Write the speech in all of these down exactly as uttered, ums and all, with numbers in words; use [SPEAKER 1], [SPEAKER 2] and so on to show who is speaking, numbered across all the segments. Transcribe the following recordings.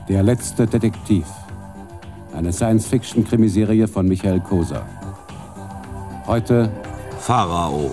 [SPEAKER 1] Der letzte Detektiv. Eine Science-Fiction-Krimiserie von Michael Koser. Heute
[SPEAKER 2] Pharao.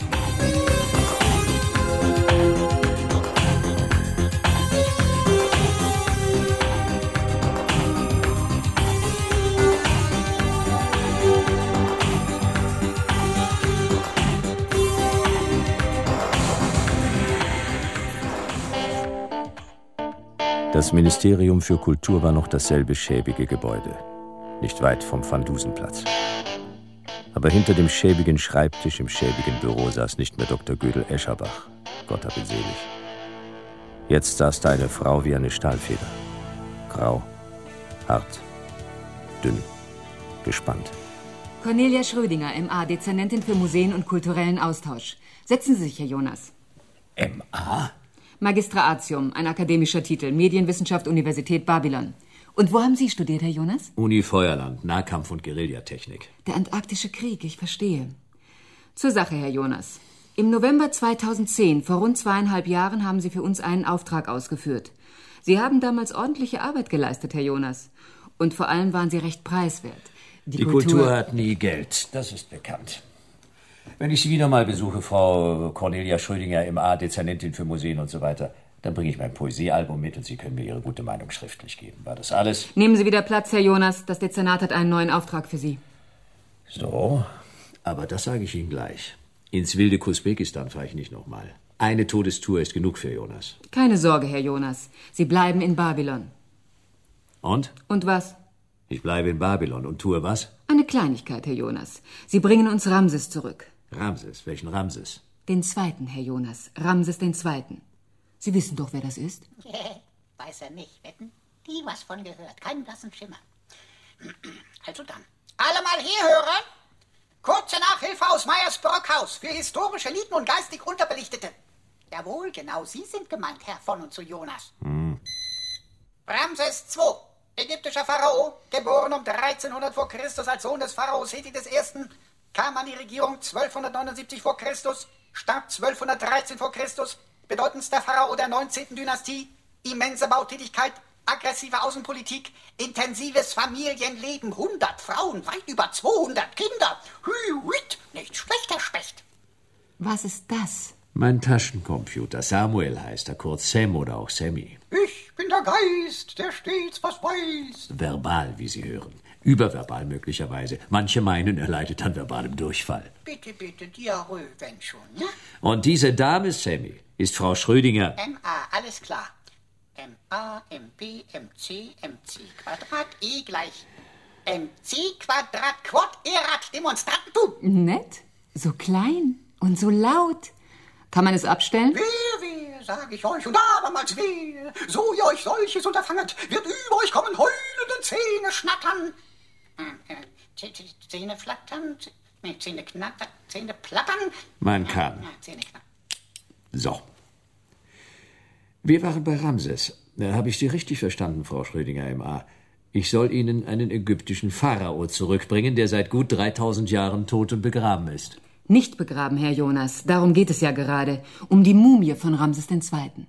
[SPEAKER 3] Das Ministerium für Kultur war noch dasselbe schäbige Gebäude, nicht weit vom Van-Dusen-Platz. Aber hinter dem schäbigen Schreibtisch im schäbigen Büro saß nicht mehr Doktor Gödel Escherbach, Gott hab ihn selig. Jetzt saß da eine Frau wie eine Stahlfeder. Grau, hart, dünn, gespannt.
[SPEAKER 4] Cornelia Schrödinger, M A, Dezernentin für Museen und kulturellen Austausch. Setzen Sie sich, Herr Jonas.
[SPEAKER 2] M A?
[SPEAKER 4] Magistratium, ein akademischer Titel, Medienwissenschaft, Universität Babylon. Und wo haben Sie studiert, Herr Jonas?
[SPEAKER 2] Uni Feuerland, Nahkampf- und Guerillatechnik.
[SPEAKER 4] Der Antarktische Krieg, ich verstehe. Zur Sache, Herr Jonas. Im November zweitausendzehn, vor rund zweieinhalb Jahren, haben Sie für uns einen Auftrag ausgeführt. Sie haben damals ordentliche Arbeit geleistet, Herr Jonas. Und vor allem waren Sie recht preiswert.
[SPEAKER 2] Die, Die Kultur... Kultur hat nie Geld, das ist bekannt. Wenn ich Sie wieder mal besuche, Frau Cornelia Schrödinger, M A, Dezernentin für Museen und so weiter, dann bringe ich mein Poesiealbum mit und Sie können mir Ihre gute Meinung schriftlich geben. War das alles?
[SPEAKER 4] Nehmen Sie wieder Platz, Herr Jonas. Das Dezernat hat einen neuen Auftrag für Sie.
[SPEAKER 2] So, aber das sage ich Ihnen gleich. Ins wilde Usbekistan fahre ich nicht nochmal. Eine Todestour ist genug für Jonas.
[SPEAKER 4] Keine Sorge, Herr Jonas. Sie bleiben in Babylon.
[SPEAKER 2] Und?
[SPEAKER 4] Und was?
[SPEAKER 2] Ich bleibe in Babylon und tue was?
[SPEAKER 4] Eine Kleinigkeit, Herr Jonas. Sie bringen uns Ramses zurück.
[SPEAKER 2] Ramses? Welchen Ramses?
[SPEAKER 4] Den zweiten, Herr Jonas. Ramses den Zweiten. Sie wissen doch, wer das ist?
[SPEAKER 5] Weiß er nicht, wetten? Nie was von gehört. Keinen blassen Schimmer. Also dann. Alle mal herhören. Kurze Nachhilfe aus Meyers Brockhaus für historische Eliten und geistig Unterbelichtete. Jawohl, genau Sie sind gemeint, Herr von und zu Jonas.
[SPEAKER 2] Hm.
[SPEAKER 5] Ramses der Zweite. Ägyptischer Pharao, geboren um dreizehnhundert vor Christus als Sohn des Pharaos Seti des Ersten, kam an die Regierung zwölfhundertneunundsiebzig vor Christus, starb zwölfhundertdreizehn vor Christus, bedeutendster Pharao der neunzehnten Dynastie, immense Bautätigkeit, aggressive Außenpolitik, intensives Familienleben, hundert Frauen, weit über zweihundert Kinder. Hü, huit, nicht schlechter Specht.
[SPEAKER 4] Was ist das?
[SPEAKER 2] Mein Taschencomputer. Samuel heißt er, kurz Sam oder auch Sammy.
[SPEAKER 5] Ich bin der Geist, der stets was weiß.
[SPEAKER 2] Verbal, wie Sie hören. Überverbal möglicherweise. Manche meinen, er leidet an verbalem Durchfall.
[SPEAKER 5] Bitte, bitte, Diarrhoe, wenn schon, ja?
[SPEAKER 2] Und diese Dame, Sammy, ist Frau Schrödinger.
[SPEAKER 5] M A, alles klar. M A, M B, M C, M C Quadrat, E gleich M C Quadrat, Quad, Erat, Demonstrantentum.
[SPEAKER 4] Nett, so klein und so laut. Kann man es abstellen?
[SPEAKER 5] Wehe, wehe, sag ich euch, und abermals wehe, so ihr euch solches unterfanget, wird über euch kommen heulende Zähne schnattern. Äh, äh, Zähne flattern, nee, Zähne knattern, Zähne plattern.
[SPEAKER 2] Man kann.
[SPEAKER 5] Ja, Zähne knattern.
[SPEAKER 2] So. Wir waren bei Ramses. Da habe ich Sie richtig verstanden, Frau Schrödinger, M A. Ich soll Ihnen einen ägyptischen Pharao zurückbringen, der seit gut dreitausend Jahren tot und begraben ist.
[SPEAKER 4] Nicht begraben, Herr Jonas. Darum geht es ja gerade. Um die Mumie von Ramses der Zweite.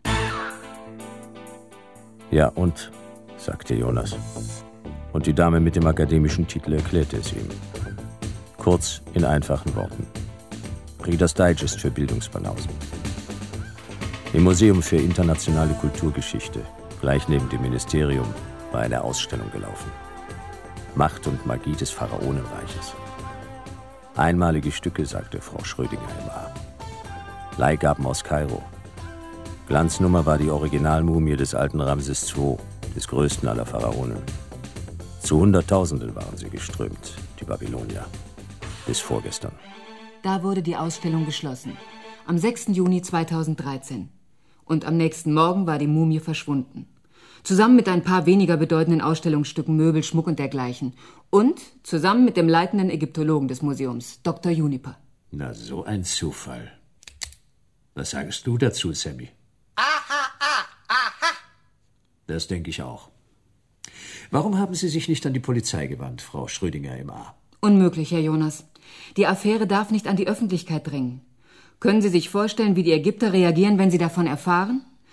[SPEAKER 3] Ja, und? Sagte Jonas. Und die Dame mit dem akademischen Titel erklärte es ihm. Kurz, in einfachen Worten. Reader's Digest für Bildungsbanausen. Im Museum für internationale Kulturgeschichte, gleich neben dem Ministerium, war eine Ausstellung gelaufen. Macht und Magie des Pharaonenreiches. Einmalige Stücke, sagte Frau Schrödinger M A. Leihgaben aus Kairo. Glanznummer war die Originalmumie des alten Ramses der Zweite, des größten aller Pharaonen. Zu Hunderttausenden waren sie geströmt, die Babylonier. Bis vorgestern.
[SPEAKER 4] Da wurde die Ausstellung geschlossen. Am sechsten Juni zweitausenddreizehn. Und am nächsten Morgen war die Mumie verschwunden. Zusammen mit ein paar weniger bedeutenden Ausstellungsstücken, Möbel, Schmuck und dergleichen. Und zusammen mit dem leitenden Ägyptologen des Museums, Doktor Juniper.
[SPEAKER 2] Na, so ein Zufall. Was sagst du dazu, Sammy?
[SPEAKER 5] Aha, ah, aha.
[SPEAKER 2] Das denke ich auch. Warum haben Sie sich nicht an die Polizei gewandt, Frau Schrödinger M A?
[SPEAKER 4] Unmöglich, Herr Jonas. Die Affäre darf nicht an die Öffentlichkeit dringen. Können Sie sich vorstellen, wie die Ägypter reagieren, wenn sie davon erfahren?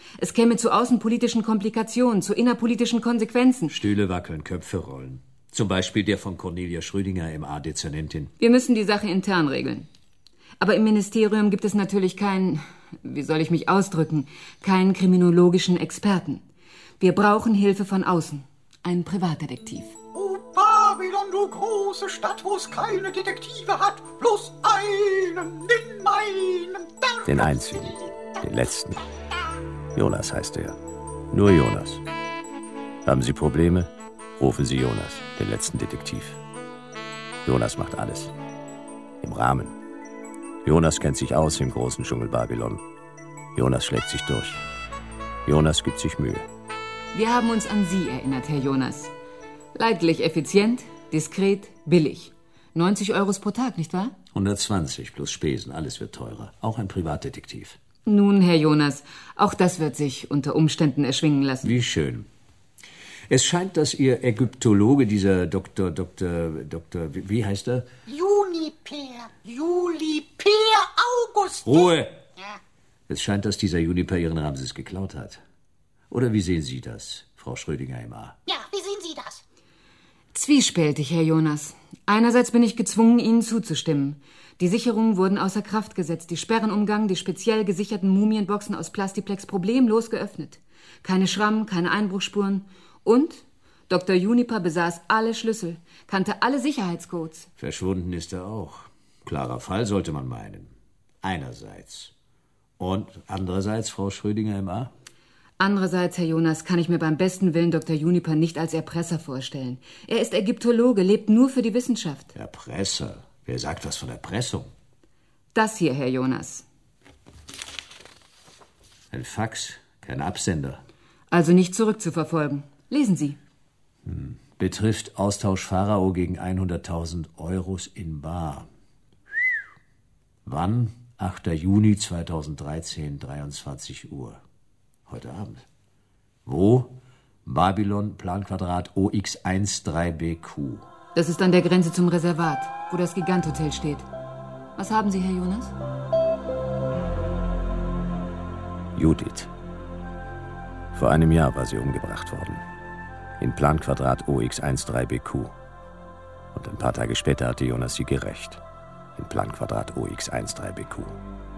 [SPEAKER 4] Es käme zu außenpolitischen Komplikationen, zu innerpolitischen Konsequenzen.
[SPEAKER 2] Stühle wackeln, Köpfe rollen. Zum Beispiel der von Cornelia Schrödinger, M A-Dezernentin.
[SPEAKER 4] Wir müssen die Sache intern regeln. Aber im Ministerium gibt es natürlich keinen, wie soll ich mich ausdrücken, keinen kriminologischen Experten. Wir brauchen Hilfe von außen. Einen Privatdetektiv.
[SPEAKER 5] Oh, Babylon, du große Stadt, wo es keine Detektive hat. Bloß einen in meinem Berg.
[SPEAKER 3] Den einzigen, den letzten. Jonas heißt er. Nur Jonas. Haben Sie Probleme? Rufen Sie Jonas, den letzten Detektiv. Jonas macht alles. Im Rahmen. Jonas kennt sich aus im großen Dschungel Babylon. Jonas schlägt sich durch. Jonas gibt sich Mühe.
[SPEAKER 4] Wir haben uns an Sie erinnert, Herr Jonas. Leidlich effizient, diskret, billig. neunzig Euro pro Tag, nicht wahr?
[SPEAKER 2] hundertzwanzig plus Spesen, alles wird teurer. Auch ein Privatdetektiv.
[SPEAKER 4] Nun, Herr Jonas, auch das wird sich unter Umständen erschwingen lassen.
[SPEAKER 2] Wie schön. Es scheint, dass Ihr Ägyptologe, dieser Doktor, Doktor, Doktor, wie, wie heißt er?
[SPEAKER 5] Juniper, Juliper August.
[SPEAKER 2] Ruhe!
[SPEAKER 5] Ja.
[SPEAKER 2] Es scheint, dass dieser Juniper Ihren Ramses geklaut hat. Oder wie sehen Sie das, Frau Schrödinger M A?
[SPEAKER 5] Ja, wie sehen Sie das?
[SPEAKER 4] Zwiespältig, Herr Jonas. Einerseits bin ich gezwungen, Ihnen zuzustimmen. Die Sicherungen wurden außer Kraft gesetzt, die Sperren umgangen, die speziell gesicherten Mumienboxen aus Plastiplex problemlos geöffnet. Keine Schrammen, keine Einbruchsspuren. Und Doktor Juniper besaß alle Schlüssel, kannte alle Sicherheitscodes.
[SPEAKER 2] Verschwunden ist er auch. Klarer Fall, sollte man meinen. Einerseits. Und andererseits, Frau Schrödinger M A?
[SPEAKER 4] Andererseits, Herr Jonas, kann ich mir beim besten Willen Doktor Juniper nicht als Erpresser vorstellen. Er ist Ägyptologe, lebt nur für die Wissenschaft.
[SPEAKER 2] Erpresser? Wer sagt was von Erpressung?
[SPEAKER 4] Das hier, Herr Jonas.
[SPEAKER 2] Ein Fax, kein Absender.
[SPEAKER 4] Also nicht zurückzuverfolgen. Lesen Sie.
[SPEAKER 2] Hm. Betrifft Austausch Pharao gegen hunderttausend Euros in bar. Wann? achter Juni zweitausenddreizehn, dreiundzwanzig Uhr. Heute Abend. Wo? Babylon, Planquadrat O X dreizehn B Q.
[SPEAKER 4] Das ist an der Grenze zum Reservat, wo das Gigant-Hotel steht. Was haben Sie, Herr Jonas?
[SPEAKER 3] Judith. Vor einem Jahr war sie umgebracht worden. In Planquadrat O X dreizehn B Q. Und ein paar Tage später hatte Jonas sie gerächt. In Planquadrat O X dreizehn B Q.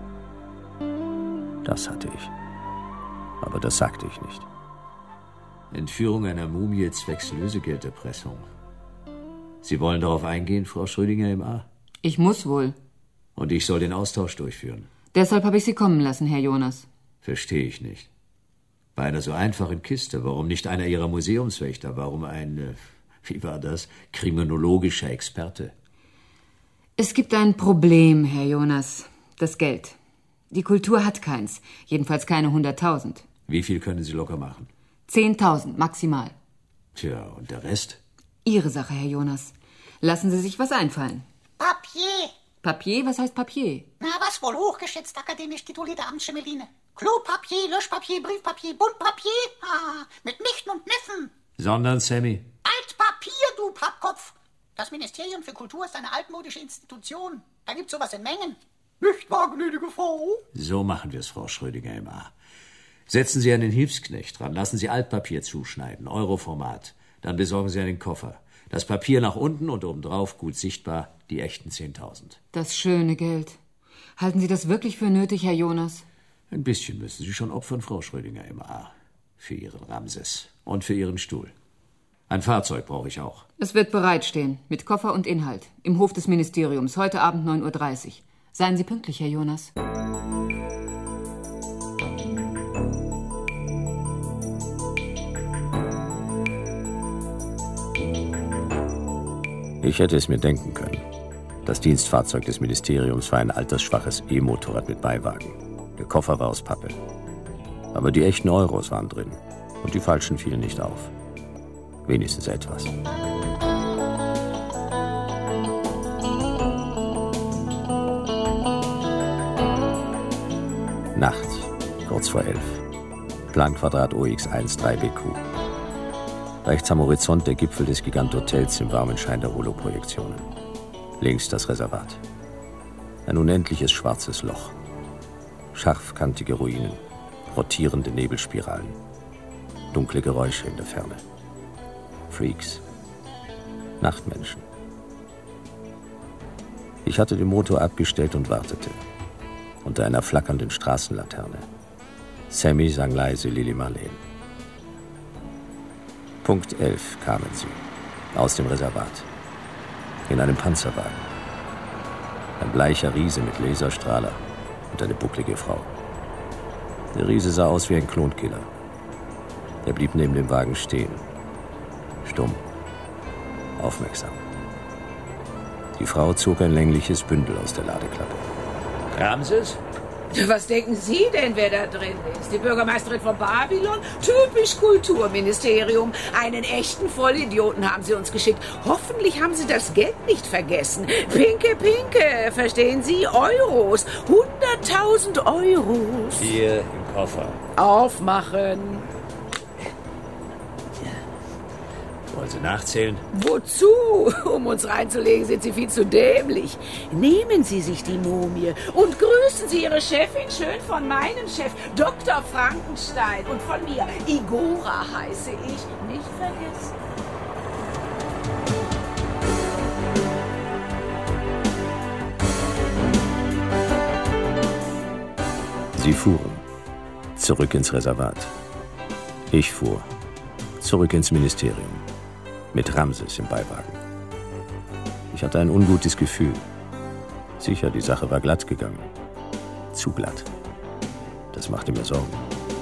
[SPEAKER 3] Das hatte ich. Aber das sagte ich nicht.
[SPEAKER 2] Entführung einer Mumie zwecks Lösegelderpressung. Sie wollen darauf eingehen, Frau Schrödinger M A?
[SPEAKER 4] Ich muss wohl.
[SPEAKER 2] Und ich soll den Austausch durchführen.
[SPEAKER 4] Deshalb habe ich Sie kommen lassen, Herr Jonas.
[SPEAKER 2] Verstehe ich nicht. Bei einer so einfachen Kiste, warum nicht einer Ihrer Museumswächter? Warum ein, äh, wie war das, kriminologischer Experte?
[SPEAKER 4] Es gibt ein Problem, Herr Jonas. Das Geld. Die Kultur hat keins. Jedenfalls keine hunderttausend.
[SPEAKER 2] Wie viel können Sie locker machen?
[SPEAKER 4] Zehntausend maximal.
[SPEAKER 2] Tja, und der Rest?
[SPEAKER 4] Ihre Sache, Herr Jonas. Lassen Sie sich was einfallen.
[SPEAKER 5] Papier.
[SPEAKER 4] Papier? Was heißt Papier?
[SPEAKER 5] Na, was wohl hochgeschätzt akademisch titulierte Amtsschimmeline. Klopapier, Löschpapier, Briefpapier, Buntpapier. Ah, mit Nichten und Neffen.
[SPEAKER 2] Sondern, Sammy?
[SPEAKER 5] Altpapier, du Pappkopf. Das Ministerium für Kultur ist eine altmodische Institution. Da gibt's sowas in Mengen. Nicht wahr, gnädige Frau?
[SPEAKER 2] So machen wir es, Frau Schrödinger M A. Setzen Sie einen Hilfsknecht dran, lassen Sie Altpapier zuschneiden, Euroformat. Dann besorgen Sie einen Koffer. Das Papier nach unten und obendrauf, gut sichtbar, die echten zehntausend.
[SPEAKER 4] Das schöne Geld. Halten Sie das wirklich für nötig, Herr Jonas?
[SPEAKER 2] Ein bisschen müssen Sie schon opfern, Frau Schrödinger M A. Für Ihren Ramses und für Ihren Stuhl. Ein Fahrzeug brauche ich auch.
[SPEAKER 4] Es wird bereitstehen, mit Koffer und Inhalt. Im Hof des Ministeriums, heute Abend neun Uhr dreißig. Seien Sie pünktlich, Herr Jonas.
[SPEAKER 3] Ich hätte es mir denken können. Das Dienstfahrzeug des Ministeriums war ein altersschwaches E-Motorrad mit Beiwagen. Der Koffer war aus Pappe. Aber die echten Euros waren drin. Und die falschen fielen nicht auf. Wenigstens etwas. Nachts, kurz vor elf. Planquadrat O X dreizehn B Q. Rechts am Horizont der Gipfel des Gigant-Hotels im warmen Schein der Holoprojektionen. Links das Reservat. Ein unendliches schwarzes Loch. Scharfkantige Ruinen. rotierende Nebelspiralen, dunkle Geräusche in der Ferne. Freaks. Nachtmenschen. Ich hatte den Motor abgestellt und wartete. Unter einer flackernden Straßenlaterne. Sammy sang leise Lili Marleen. Punkt elf kamen sie. Aus dem Reservat. In einem Panzerwagen. Ein bleicher Riese mit Laserstrahler und eine bucklige Frau. Der Riese sah aus wie ein Klonkiller. Er blieb neben dem Wagen stehen. Stumm. Aufmerksam. Die Frau zog ein längliches Bündel aus der Ladeklappe.
[SPEAKER 2] Ramses?
[SPEAKER 6] Was denken Sie denn, wer da drin ist? Die Bürgermeisterin von Babylon? Typisch Kulturministerium. Einen echten Vollidioten haben Sie uns geschickt. Hoffentlich haben Sie das Geld nicht vergessen. Pinke, pinke, verstehen Sie? Euros. Hunderttausend Euros.
[SPEAKER 2] Hier im Koffer.
[SPEAKER 6] Aufmachen.
[SPEAKER 2] Wollen Sie nachzählen?
[SPEAKER 6] Wozu? Um uns reinzulegen, sind Sie viel zu dämlich. Nehmen Sie sich die Mumie und grüßen Sie Ihre Chefin schön von meinem Chef, Doktor Frankenstein. Und von mir, Igora heiße ich. Nicht vergessen.
[SPEAKER 3] Sie fuhren. Zurück ins Reservat. Ich fuhr. Zurück ins Ministerium. Mit Ramses im Beiwagen. Ich hatte ein ungutes Gefühl. Sicher, die Sache war glatt gegangen. Zu glatt. Das machte mir Sorgen.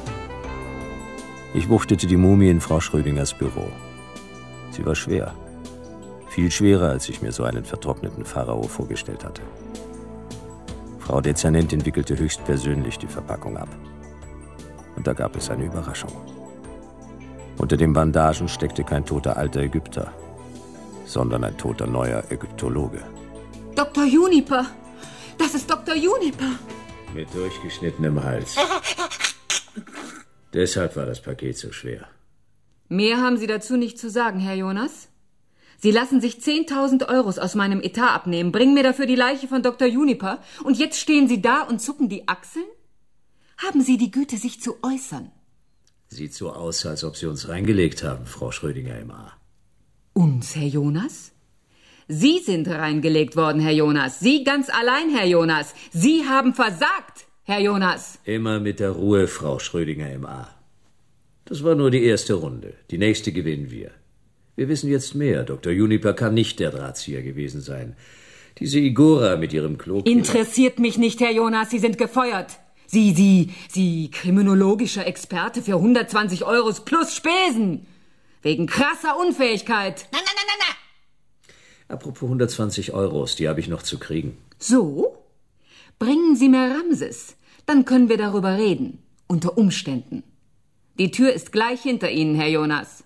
[SPEAKER 3] Ich wuchtete die Mumie in Frau Schrödingers Büro. Sie war schwer. Viel schwerer, als ich mir so einen vertrockneten Pharao vorgestellt hatte. Frau Dezernentin wickelte höchstpersönlich die Verpackung ab. Und da gab es eine Überraschung. Unter den Bandagen steckte kein toter alter Ägypter, sondern ein toter neuer Ägyptologe.
[SPEAKER 4] Doktor Juniper! Das ist Doktor Juniper!
[SPEAKER 2] Mit durchgeschnittenem Hals. Deshalb war das Paket so schwer.
[SPEAKER 4] Mehr haben Sie dazu nicht zu sagen, Herr Jonas? Sie lassen sich zehntausend Euros aus meinem Etat abnehmen, bringen mir dafür die Leiche von Doktor Juniper und jetzt stehen Sie da und zucken die Achseln? Haben Sie die Güte, sich zu äußern?
[SPEAKER 2] Sieht so aus, als ob Sie uns reingelegt haben, Frau Schrödinger im A.
[SPEAKER 4] Uns, Herr Jonas? Sie sind reingelegt worden, Herr Jonas. Sie ganz allein, Herr Jonas. Sie haben versagt, Herr Jonas.
[SPEAKER 2] Immer mit der Ruhe, Frau Schrödinger im A. Das war nur die erste Runde. Die nächste gewinnen wir. Wir wissen jetzt mehr. Doktor Juniper kann nicht der Drahtzieher gewesen sein. Diese Igora mit ihrem Klo...
[SPEAKER 4] Interessiert mich nicht, Herr Jonas. Sie sind gefeuert. Sie, Sie, Sie, kriminologischer Experte für hundertzwanzig Euros plus Spesen. Wegen krasser Unfähigkeit.
[SPEAKER 5] Nein, nein, nein, nein, nein.
[SPEAKER 2] Apropos hundertzwanzig Euros, die habe ich noch zu kriegen.
[SPEAKER 4] So? Bringen Sie mir Ramses. Dann können wir darüber reden. Unter Umständen. Die Tür ist gleich hinter Ihnen, Herr Jonas.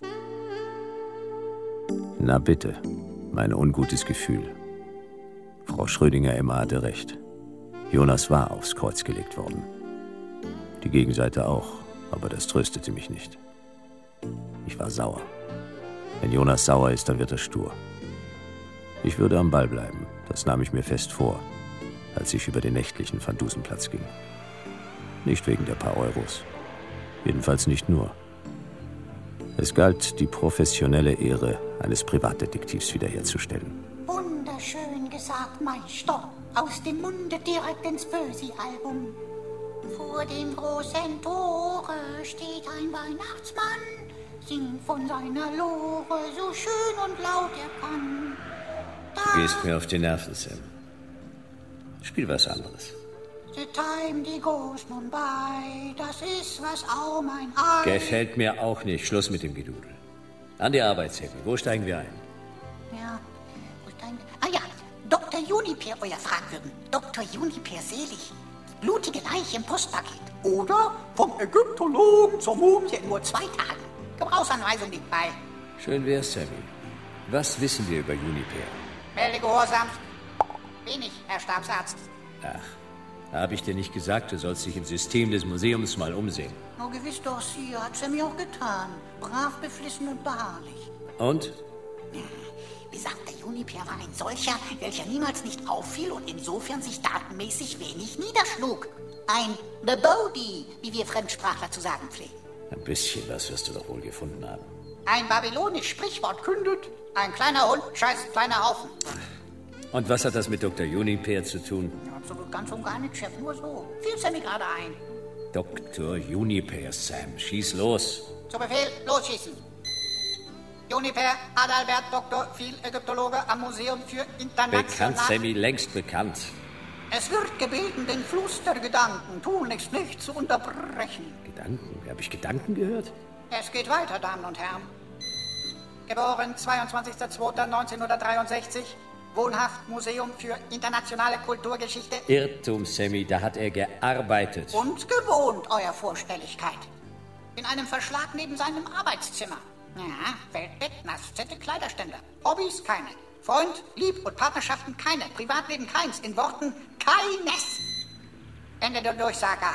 [SPEAKER 3] Na bitte, mein ungutes Gefühl. Frau Schrödinger Emma hatte recht. Jonas war aufs Kreuz gelegt worden. Die Gegenseite auch, aber das tröstete mich nicht. Ich war sauer. Wenn Jonas sauer ist, dann wird er stur. Ich würde am Ball bleiben, das nahm ich mir fest vor, als ich über den nächtlichen Van Dusenplatz ging. Nicht wegen der paar Euros. Jedenfalls nicht nur. Es galt, die professionelle Ehre eines Privatdetektivs wiederherzustellen.
[SPEAKER 5] Wunderschön gesagt, Meister. Aus dem Munde direkt ins Bösi-Album. Vor dem großen Tore steht ein Weihnachtsmann, singt von seiner Lore so schön und laut er kann.
[SPEAKER 2] Du gehst mir auf die Nerven, Sam. Spiel was anderes.
[SPEAKER 5] The time die goes nun by, das ist was auch mein Ei.
[SPEAKER 2] Gefällt mir auch nicht. Schluss mit dem Gedudel. An die Arbeit, Sammy. Wo steigen wir ein?
[SPEAKER 5] Ja, wo steigen wir? Ah ja, Doktor Juniper, euer Fragwürden. Doktor Juniper selig. Die blutige Leiche im Postpaket. Oder vom Ägyptologen zur Mumie in nur zwei Tagen. Gebrauchsanweisung liegt bei.
[SPEAKER 2] Schön wär's, Sammy. Was wissen wir über Juniper?
[SPEAKER 5] Melde Gehorsam. Wenig, Herr Stabsarzt.
[SPEAKER 2] Ach, habe ich dir nicht gesagt, du sollst dich im System des Museums mal umsehen.
[SPEAKER 5] Oh, gewiss doch, sie hat sie mir auch getan. Brav, beflissen und beharrlich.
[SPEAKER 2] Und?
[SPEAKER 5] Besagter Juniper war ein solcher, welcher niemals nicht auffiel und insofern sich datenmäßig wenig niederschlug. Ein The Bodhi, wie wir Fremdsprachler zu sagen pflegen.
[SPEAKER 2] Ein bisschen was wirst du doch wohl gefunden haben.
[SPEAKER 5] Ein babylonisch Sprichwort kündet, ein kleiner Hund scheißt kleiner Haufen.
[SPEAKER 2] Und was hat das mit Doktor Juniper zu tun?
[SPEAKER 5] Ja, absolut ganz und gar nicht, Chef, nur so. Fiel's ja mir gerade ein.
[SPEAKER 2] Doktor Juniper, Sam, schieß los.
[SPEAKER 5] Zu Befehl, losschießen. Juniper Adalbert, Doktor, viel Ägyptologe am Museum für International...
[SPEAKER 2] Bekannt, Sammy, längst bekannt.
[SPEAKER 5] Es wird gebeten, den Fluss der Gedanken tunlichst nicht zu unterbrechen.
[SPEAKER 2] Gedanken? Habe ich Gedanken gehört?
[SPEAKER 5] Es geht weiter, Damen und Herren. Geboren zweiundzwanzigster zweiter neunzehnhundertdreiundsechzig, wohnhaft Museum für internationale Kulturgeschichte.
[SPEAKER 2] Irrtum, Sammy, da hat er gearbeitet.
[SPEAKER 5] Und gewohnt, Euer Vorstelligkeit. In einem Verschlag neben seinem Arbeitszimmer. Ja, Feldbett, Nasszette, Kleiderständer. Hobbys keine. Freund, Lieb und Partnerschaften keine. Privatleben keins. In Worten keines. Ende der Durchsage.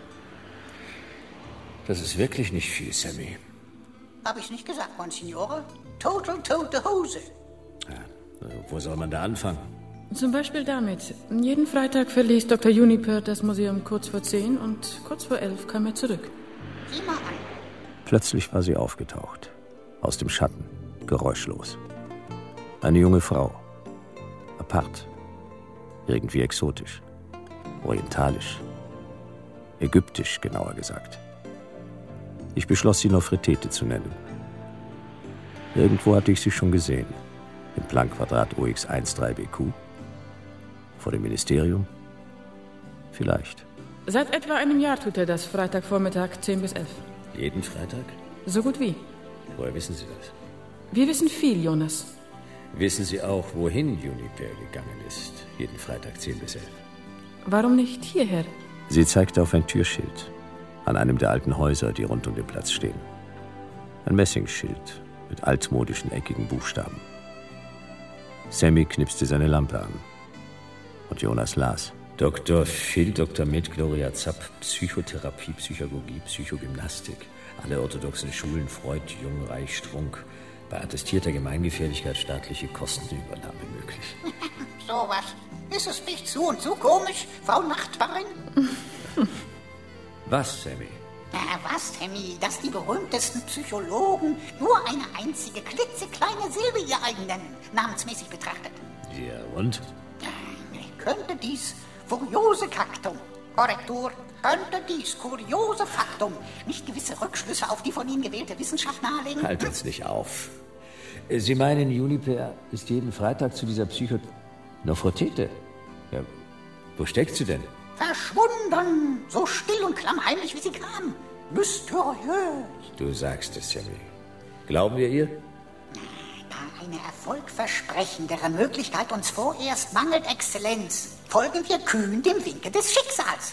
[SPEAKER 2] Das ist wirklich nicht viel, Sammy.
[SPEAKER 5] Hab ich's nicht gesagt, Monsignore? Total tote Hose.
[SPEAKER 2] Ja, wo soll man da anfangen?
[SPEAKER 7] Zum Beispiel damit. Jeden Freitag verließ Doktor Juniper das Museum kurz vor zehn und kurz vor elf kam er zurück.
[SPEAKER 5] Sieh mal an.
[SPEAKER 3] Plötzlich war sie aufgetaucht. Aus dem Schatten, geräuschlos. Eine junge Frau. Apart. Irgendwie exotisch. Orientalisch. Ägyptisch, genauer gesagt. Ich beschloss, sie Nofretete zu nennen. Irgendwo hatte ich sie schon gesehen. Im Planck-Quadrat O X dreizehn B Q. Vor dem Ministerium? Vielleicht.
[SPEAKER 7] Seit etwa einem Jahr tut er das, Freitagvormittag zehn bis elf.
[SPEAKER 2] Jeden Freitag?
[SPEAKER 7] So gut wie.
[SPEAKER 2] Woher wissen Sie das?
[SPEAKER 7] Wir wissen viel, Jonas.
[SPEAKER 2] Wissen Sie auch, wohin Juniper gegangen ist? Jeden Freitag zehn bis elf.
[SPEAKER 7] Warum nicht hierher?
[SPEAKER 3] Sie zeigte auf ein Türschild. An einem der alten Häuser, die rund um den Platz stehen. Ein Messingschild mit altmodischen, eckigen Buchstaben. Sammy knipste seine Lampe an. Und Jonas las.
[SPEAKER 2] Doktor Phil, Doktor Med, Gloria Zapp, Psychotherapie, Psychologie, Psychogymnastik. Alle orthodoxen Schulen, Freud, Jung, Reich, Strunk. Bei attestierter Gemeingefährlichkeit staatliche Kostenübernahme möglich.
[SPEAKER 5] So was. Ist es nicht zu und zu komisch, Frau Nachbarin?
[SPEAKER 2] Was, Sammy?
[SPEAKER 5] Na, was, Sammy? Dass die berühmtesten Psychologen nur eine einzige klitzekleine Silbe ihr eigen nennen, namensmäßig betrachtet.
[SPEAKER 2] Ja, und?
[SPEAKER 5] Könnte dies furiose Kaktum, Korrektur, könnte dies kuriose Faktum nicht gewisse Rückschlüsse auf die von Ihnen gewählte Wissenschaft nahelegen?
[SPEAKER 2] Halt uns nicht auf. Sie meinen, Juniper ist jeden Freitag zu dieser Psycho... Nofretete? Ja, wo steckt sie denn?
[SPEAKER 5] Verschwunden, so still und klammheimlich, wie sie kam. Mysteriös.
[SPEAKER 2] Du sagst es, Sammy. Glauben wir ihr?
[SPEAKER 5] Da eine erfolgversprechendere Möglichkeit uns vorerst mangelt, Exzellenz, folgen wir kühn dem Winke des Schicksals.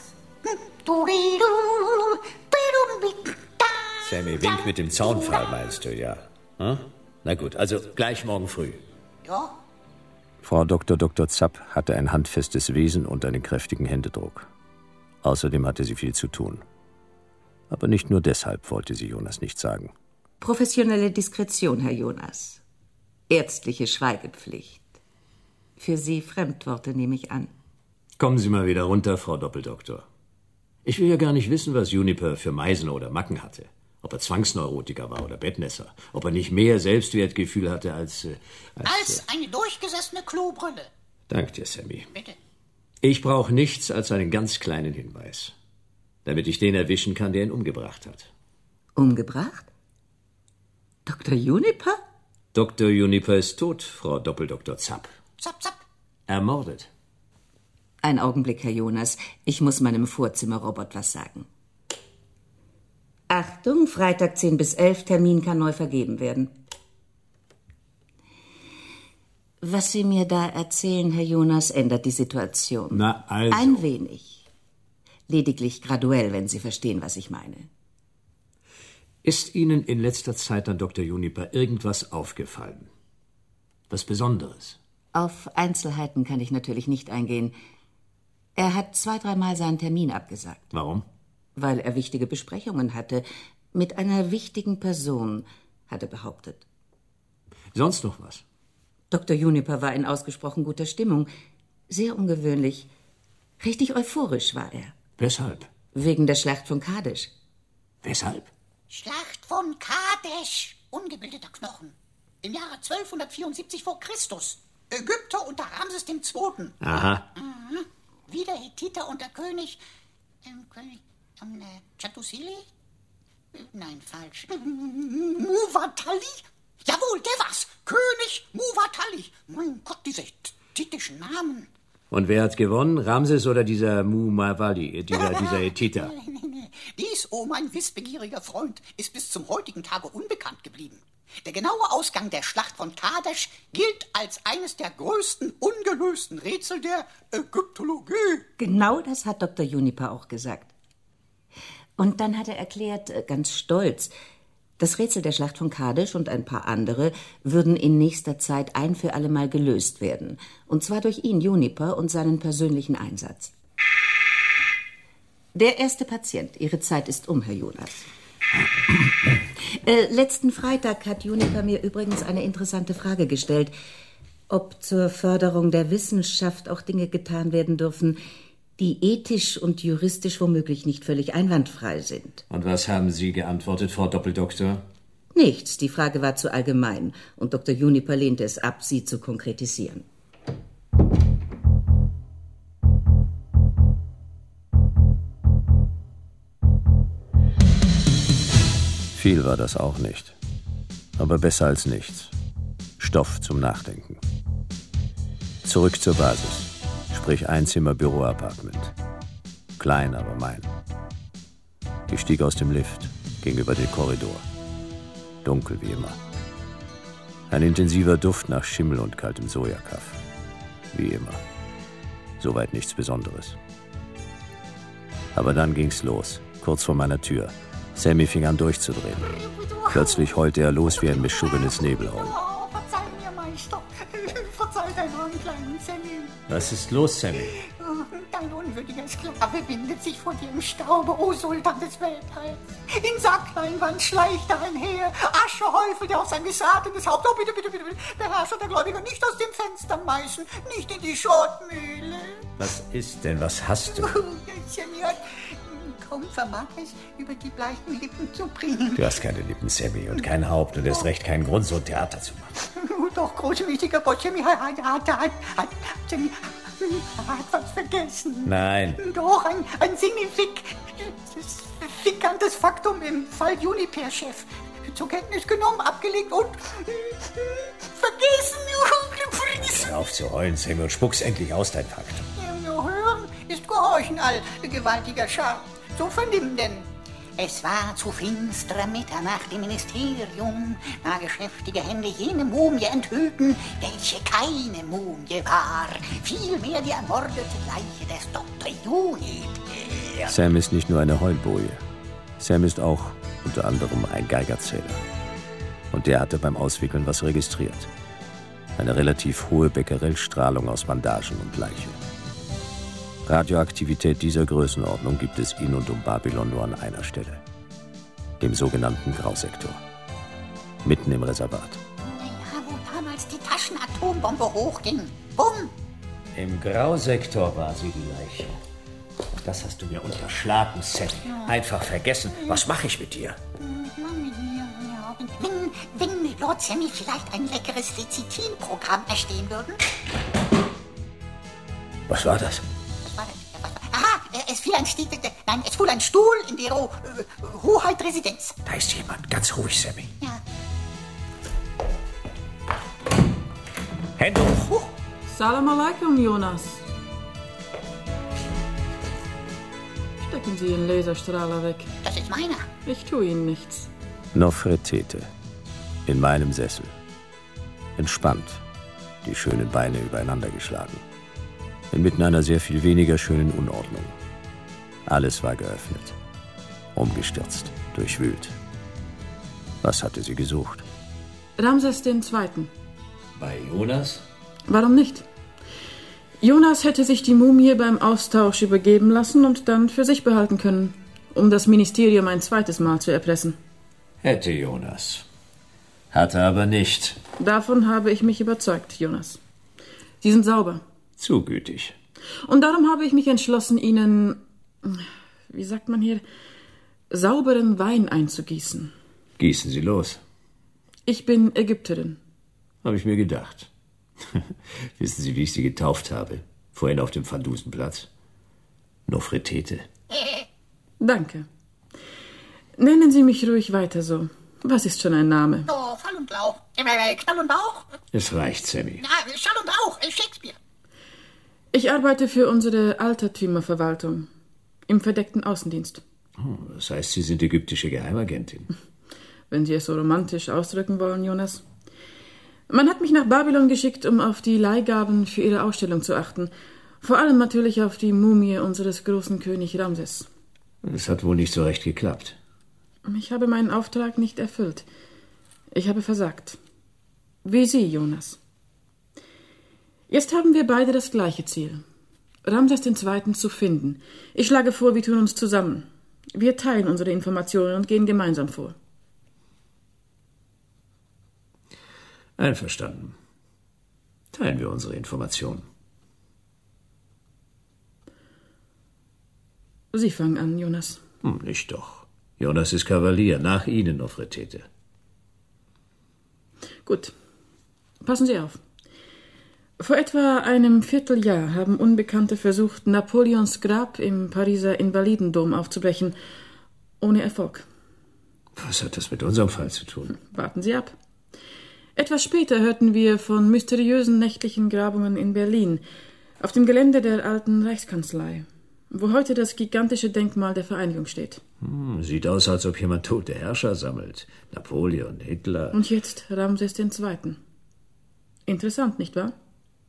[SPEAKER 2] Sammy, Wink mit dem Zaunpfahl, meinst du, ja? Hm? Na gut, also gleich morgen früh.
[SPEAKER 5] Ja.
[SPEAKER 3] Frau Doktor Doktor Zapp hatte ein handfestes Wesen und einen kräftigen Händedruck. Außerdem hatte sie viel zu tun. Aber nicht nur deshalb wollte sie Jonas nicht sagen.
[SPEAKER 4] Professionelle Diskretion, Herr Jonas. Ärztliche Schweigepflicht. Für Sie Fremdworte, nehme ich an.
[SPEAKER 2] Kommen Sie mal wieder runter, Frau Doppeldoktor. Ich will ja gar nicht wissen, was Juniper für Meisen oder Macken hatte. Ob er Zwangsneurotiker war oder Bettnässer. Ob er nicht mehr Selbstwertgefühl hatte als... Äh, als,
[SPEAKER 5] als äh, eine durchgesessene Klobrille.
[SPEAKER 2] Dank dir, Sammy.
[SPEAKER 5] Bitte.
[SPEAKER 2] Ich brauche nichts als einen ganz kleinen Hinweis. Damit ich den erwischen kann, der ihn umgebracht hat.
[SPEAKER 4] Umgebracht? Doktor Juniper?
[SPEAKER 2] Doktor Juniper ist tot, Frau Doppeldoktor Zapp.
[SPEAKER 5] Zapp, zapp.
[SPEAKER 2] Ermordet.
[SPEAKER 4] Ein Augenblick, Herr Jonas. Ich muss meinem Vorzimmerrobot was sagen. Achtung, Freitag zehn bis elf, Termin kann neu vergeben werden. Was Sie mir da erzählen, Herr Jonas, ändert die Situation.
[SPEAKER 2] Na, also.
[SPEAKER 4] Ein wenig. Lediglich graduell, wenn Sie verstehen, was ich meine.
[SPEAKER 2] Ist Ihnen in letzter Zeit an Doktor Juniper irgendwas aufgefallen? Was Besonderes?
[SPEAKER 4] Auf Einzelheiten kann ich natürlich nicht eingehen. Er hat zwei, dreimal seinen Termin abgesagt.
[SPEAKER 2] Warum?
[SPEAKER 4] Weil er wichtige Besprechungen hatte. Mit einer wichtigen Person, hat er behauptet.
[SPEAKER 2] Sonst noch was?
[SPEAKER 4] Doktor Juniper war in ausgesprochen guter Stimmung. Sehr ungewöhnlich. Richtig euphorisch war er.
[SPEAKER 2] Weshalb?
[SPEAKER 6] Wegen der Schlacht von Kadesh.
[SPEAKER 2] Weshalb?
[SPEAKER 5] Schlacht von Kadesh, ungebildeter Knochen. Im Jahre zwölfhundertvierundsiebzig vor Christus. Ägypter unter Ramses der Zweite.
[SPEAKER 2] Aha.
[SPEAKER 5] Mhm. Wieder Hethiter unter König... Ähm, König... Ähm, äh, Chatusili? Äh, nein, falsch. Muwatalli? Jawohl, der war's. König Muwatalli. Mein Gott, diese titischen Namen.
[SPEAKER 2] Und wer hat gewonnen? Ramses oder dieser Mumawali, dieser, dieser Hethiter?
[SPEAKER 5] Dies, oh mein wissbegieriger Freund, ist bis zum heutigen Tage unbekannt geblieben. Der genaue Ausgang der Schlacht von Kadesh gilt als eines der größten ungelösten Rätsel der Ägyptologie.
[SPEAKER 6] Genau das hat Doktor Juniper auch gesagt. Und dann hat er erklärt, ganz stolz, das Rätsel der Schlacht von Kadesh und ein paar andere würden in nächster Zeit ein für alle Mal gelöst werden. Und zwar durch ihn, Juniper, und seinen persönlichen Einsatz. Der erste Patient. Ihre Zeit ist um, Herr Jonas. äh, letzten Freitag hat Juniper mir übrigens eine interessante Frage gestellt, ob zur Förderung der Wissenschaft auch Dinge getan werden dürfen, die ethisch und juristisch womöglich nicht völlig einwandfrei sind.
[SPEAKER 2] Und was haben Sie geantwortet, Frau Doppeldoktor?
[SPEAKER 6] Nichts. Die Frage war zu allgemein und Doktor Juniper lehnte es ab, sie zu konkretisieren.
[SPEAKER 3] Viel war das auch nicht. Aber besser als nichts. Stoff zum Nachdenken. Zurück zur Basis. Sprich Einzimmer-Büro-Apartment. Klein, aber mein. Ich stieg aus dem Lift, ging über den Korridor. Dunkel wie immer. Ein intensiver Duft nach Schimmel und kaltem Sojakaff. Wie immer. Soweit nichts Besonderes. Aber dann ging's los, kurz vor meiner Tür. Sammy fing an durchzudrehen. Plötzlich heulte er los wie ein beschubbenes Nebelhorn.
[SPEAKER 5] Oh, verzeih mir, Meister. Verzeih deinen armen kleinen Sammy.
[SPEAKER 2] Was ist los, Sammy?
[SPEAKER 5] Dein unwürdiger Sklave windet sich vor dir im Staube, o Sultan des Weltteils. In Sackleinwand schleicht er einher, Asche häufelt er auf sein gesatenes Haupt. Oh, bitte, bitte, bitte, bitte, Beherrscher der Gläubiger, nicht aus dem Fenster meißen, nicht in die Schrottmühle.
[SPEAKER 2] Was ist denn, was hast du?
[SPEAKER 5] Sammy hat kaum vermag es, über die bleichen Lippen zu bringen.
[SPEAKER 2] Du hast keine Lippen, Sammy, und kein Haupt und erst recht keinen Grund, so ein Theater zu machen.
[SPEAKER 5] Doch, große, wichtiger Gott, Sammy hat, hat, hat, hat, hat, Sammy hat was vergessen.
[SPEAKER 2] Nein.
[SPEAKER 5] Doch, ein, ein signifik, signifikantes Faktum im Fall Juniper-Chef. Zur Kenntnis genommen, abgelegt und vergessen.
[SPEAKER 2] Hör auf zu heulen, Sammy, und spuck's endlich aus, dein Faktum.
[SPEAKER 5] Ja, hören ist Gehorchen, all gewaltiger Schar. So vernimm denn. Es war zu finsterer Mitternacht im Ministerium, da geschäftige Hände jene Mumie enthüllten, welche keine Mumie war, vielmehr die ermordete Leiche des Doktor Juniper.
[SPEAKER 3] Sam ist nicht nur eine Heulboje. Sam ist auch unter anderem ein Geigerzähler. Und der hatte beim Auswickeln was registriert. Eine relativ hohe Becquerel-Strahlung aus Bandagen und Leiche. Radioaktivität dieser Größenordnung gibt es in und um Babylon nur an einer Stelle. Dem sogenannten Grausektor. Mitten im Reservat.
[SPEAKER 5] Naja, wo damals die Taschenatombombe hochging. Bumm!
[SPEAKER 2] Im Grausektor war sie, die Leiche. Das hast du mir unterschlagen, Sammy. Einfach vergessen. Was mache ich mit dir?
[SPEAKER 5] Wenn, wenn Lord Sammy vielleicht ein leckeres Lecithin-Programm erstehen würden?
[SPEAKER 2] Was war das?
[SPEAKER 5] Aha, es fiel ein Stiel, nein, es fiel ein Stuhl in die Ho äh, Hoheit-Residenz.
[SPEAKER 2] Da ist jemand. Ganz ruhig, Sammy.
[SPEAKER 5] Ja.
[SPEAKER 2] Hände hoch.
[SPEAKER 7] Salam alaikum, Jonas. Stecken Sie Ihren Laserstrahler weg.
[SPEAKER 5] Das ist meiner.
[SPEAKER 7] Ich tue Ihnen nichts.
[SPEAKER 3] Nofretete. In meinem Sessel. Entspannt. Die schönen Beine übereinander geschlagen. Inmitten einer sehr viel weniger schönen Unordnung. Alles war geöffnet. Umgestürzt. Durchwühlt. Was hatte sie gesucht?
[SPEAKER 7] Ramses den Zweiten.
[SPEAKER 2] Bei Jonas?
[SPEAKER 7] Warum nicht? Jonas hätte sich die Mumie beim Austausch übergeben lassen und dann für sich behalten können, um das Ministerium ein zweites Mal zu erpressen.
[SPEAKER 2] Hätte Jonas. Hatte aber nicht.
[SPEAKER 7] Davon habe ich mich überzeugt, Jonas. Sie sind sauber.
[SPEAKER 2] Zu gütig.
[SPEAKER 7] Und darum habe ich mich entschlossen, Ihnen wie sagt man hier, sauberen Wein einzugießen.
[SPEAKER 2] Gießen Sie los.
[SPEAKER 7] Ich bin Ägypterin.
[SPEAKER 2] Habe ich mir gedacht. Wissen Sie, wie ich Sie getauft habe? Vorhin auf dem Vandusenplatz. Nofretete.
[SPEAKER 7] Danke. Nennen Sie mich ruhig weiter so. Was ist schon ein Name?
[SPEAKER 5] Oh, Fall und Lauch. Äh, Knall und Bauch.
[SPEAKER 2] Es reicht, Sammy.
[SPEAKER 5] Na, Schall und Rauch. Äh, Shakespeare.
[SPEAKER 7] Ich arbeite für unsere Altertümerverwaltung. Im verdeckten Außendienst.
[SPEAKER 2] Oh, das heißt, Sie sind ägyptische Geheimagentin.
[SPEAKER 7] Wenn Sie es so romantisch ausdrücken wollen, Jonas. Man hat mich nach Babylon geschickt, um auf die Leihgaben für Ihre Ausstellung zu achten. Vor allem natürlich auf die Mumie unseres großen König Ramses.
[SPEAKER 2] Das hat wohl nicht so recht geklappt.
[SPEAKER 7] Ich habe meinen Auftrag nicht erfüllt. Ich habe versagt. Wie Sie, Jonas. Jetzt haben wir beide das gleiche Ziel. Ramses den Zweiten zu finden. Ich schlage vor, wir tun uns zusammen. Wir teilen unsere Informationen und gehen gemeinsam vor.
[SPEAKER 2] Einverstanden. Teilen wir unsere Informationen.
[SPEAKER 7] Sie fangen an, Jonas.
[SPEAKER 2] Hm, nicht doch. Jonas ist Kavalier. Nach Ihnen, Nofretete.
[SPEAKER 7] Gut. Passen Sie auf. Vor etwa einem Vierteljahr haben Unbekannte versucht, Napoleons Grab im Pariser Invalidendom aufzubrechen. Ohne Erfolg.
[SPEAKER 2] Was hat das mit unserem Fall zu tun?
[SPEAKER 7] Warten Sie ab. Etwas später hörten wir von mysteriösen nächtlichen Grabungen in Berlin, auf dem Gelände der alten Reichskanzlei, wo heute das gigantische Denkmal der Vereinigung steht.
[SPEAKER 2] Hm, sieht aus, als ob jemand tote Herrscher sammelt. Napoleon, Hitler.
[SPEAKER 7] Und jetzt Ramses den Zweiten. Interessant, nicht wahr?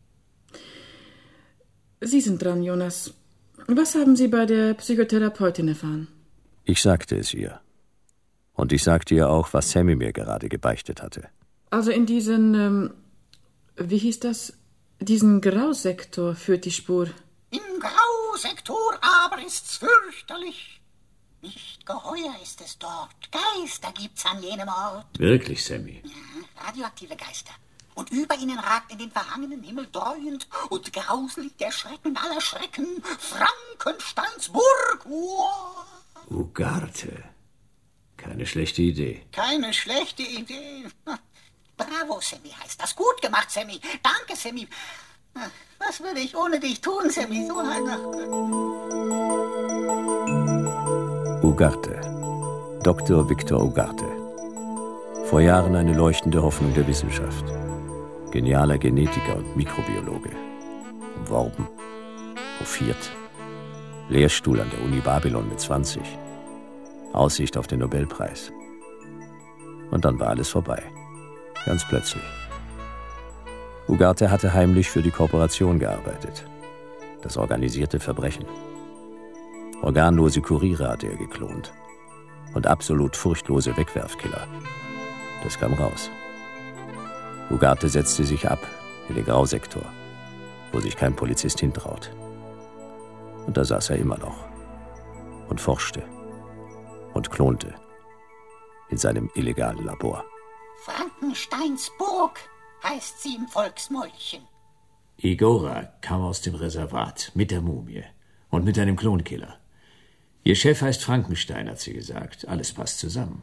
[SPEAKER 7] Sie sind dran, Jonas. Was haben Sie bei der Psychotherapeutin erfahren?
[SPEAKER 3] Ich sagte es ihr. Und ich sagte ihr auch, was Sammy mir gerade gebeichtet hatte.
[SPEAKER 7] Also in diesen, ähm, wie hieß das? Diesen Grausektor führt die Spur.
[SPEAKER 5] Im Grausektor aber ist's fürchterlich. Nicht geheuer ist es dort. Geister gibt's an jenem Ort.
[SPEAKER 2] Wirklich, Sammy?
[SPEAKER 5] Ja, radioaktive Geister. Und über ihnen ragt in den verhangenen Himmel dreuend und grauselig der Schrecken aller Schrecken Frankensteins Burg. Uah.
[SPEAKER 2] Ugarte. Keine schlechte Idee.
[SPEAKER 5] Keine schlechte Idee. Bravo, Sammy heißt das. Gut gemacht, Sammy. Danke, Sammy. Was würde ich ohne dich tun, Sammy? So eine...
[SPEAKER 3] Ugarte. Doktor Victor Ugarte. Vor Jahren eine leuchtende Hoffnung der Wissenschaft. Genialer Genetiker und Mikrobiologe. Umworben. Hofiert. Lehrstuhl an der Uni Babylon mit zwanzig. Aussicht auf den Nobelpreis. Und dann war alles vorbei. Ganz plötzlich. Ugarte hatte heimlich für die Korporation gearbeitet. Das organisierte Verbrechen. Organlose Kuriere hatte er geklont. Und absolut furchtlose Wegwerfkiller. Das kam raus. Ugarte setzte sich ab in den Grausektor, wo sich kein Polizist hintraut. Und da saß er immer noch. Und forschte. Und klonte. In seinem illegalen Labor.
[SPEAKER 5] Frankensteins Burg heißt sie im Volksmäulchen.
[SPEAKER 2] Igora kam aus dem Reservat mit der Mumie und mit einem Klonkiller. Ihr Chef heißt Frankenstein, hat sie gesagt. Alles passt zusammen.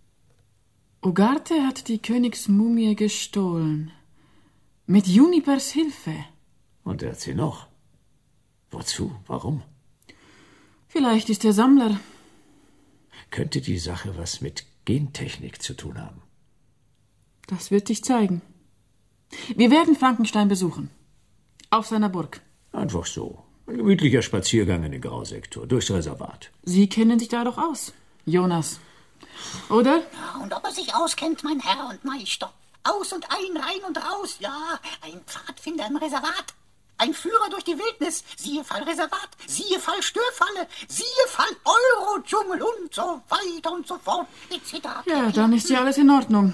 [SPEAKER 7] Ugarte hat die Königsmumie gestohlen. Mit Junipers Hilfe.
[SPEAKER 2] Und er hat sie noch. Wozu? Warum?
[SPEAKER 7] Vielleicht ist er Sammler.
[SPEAKER 2] Könnte die Sache was mit Gentechnik zu tun haben?
[SPEAKER 7] Das wird sich zeigen. Wir werden Frankenstein besuchen. Auf seiner Burg.
[SPEAKER 2] Einfach so. Ein gemütlicher Spaziergang in den Grausektor, durchs Reservat.
[SPEAKER 7] Sie kennen sich da doch aus, Jonas. Oder?
[SPEAKER 5] Ja, und ob er sich auskennt, mein Herr und Meister. Aus und ein, rein und raus. Ja, ein Pfadfinder im Reservat. Ein Führer durch die Wildnis. Siehe Fall Reservat, siehe Fall Störfalle, siehe Fall Euro-Dschungel und so weiter und so fort, et cetera.
[SPEAKER 7] Ja, dann ist ja alles in Ordnung.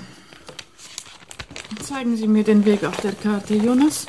[SPEAKER 7] Zeigen Sie mir den Weg auf der Karte, Jonas.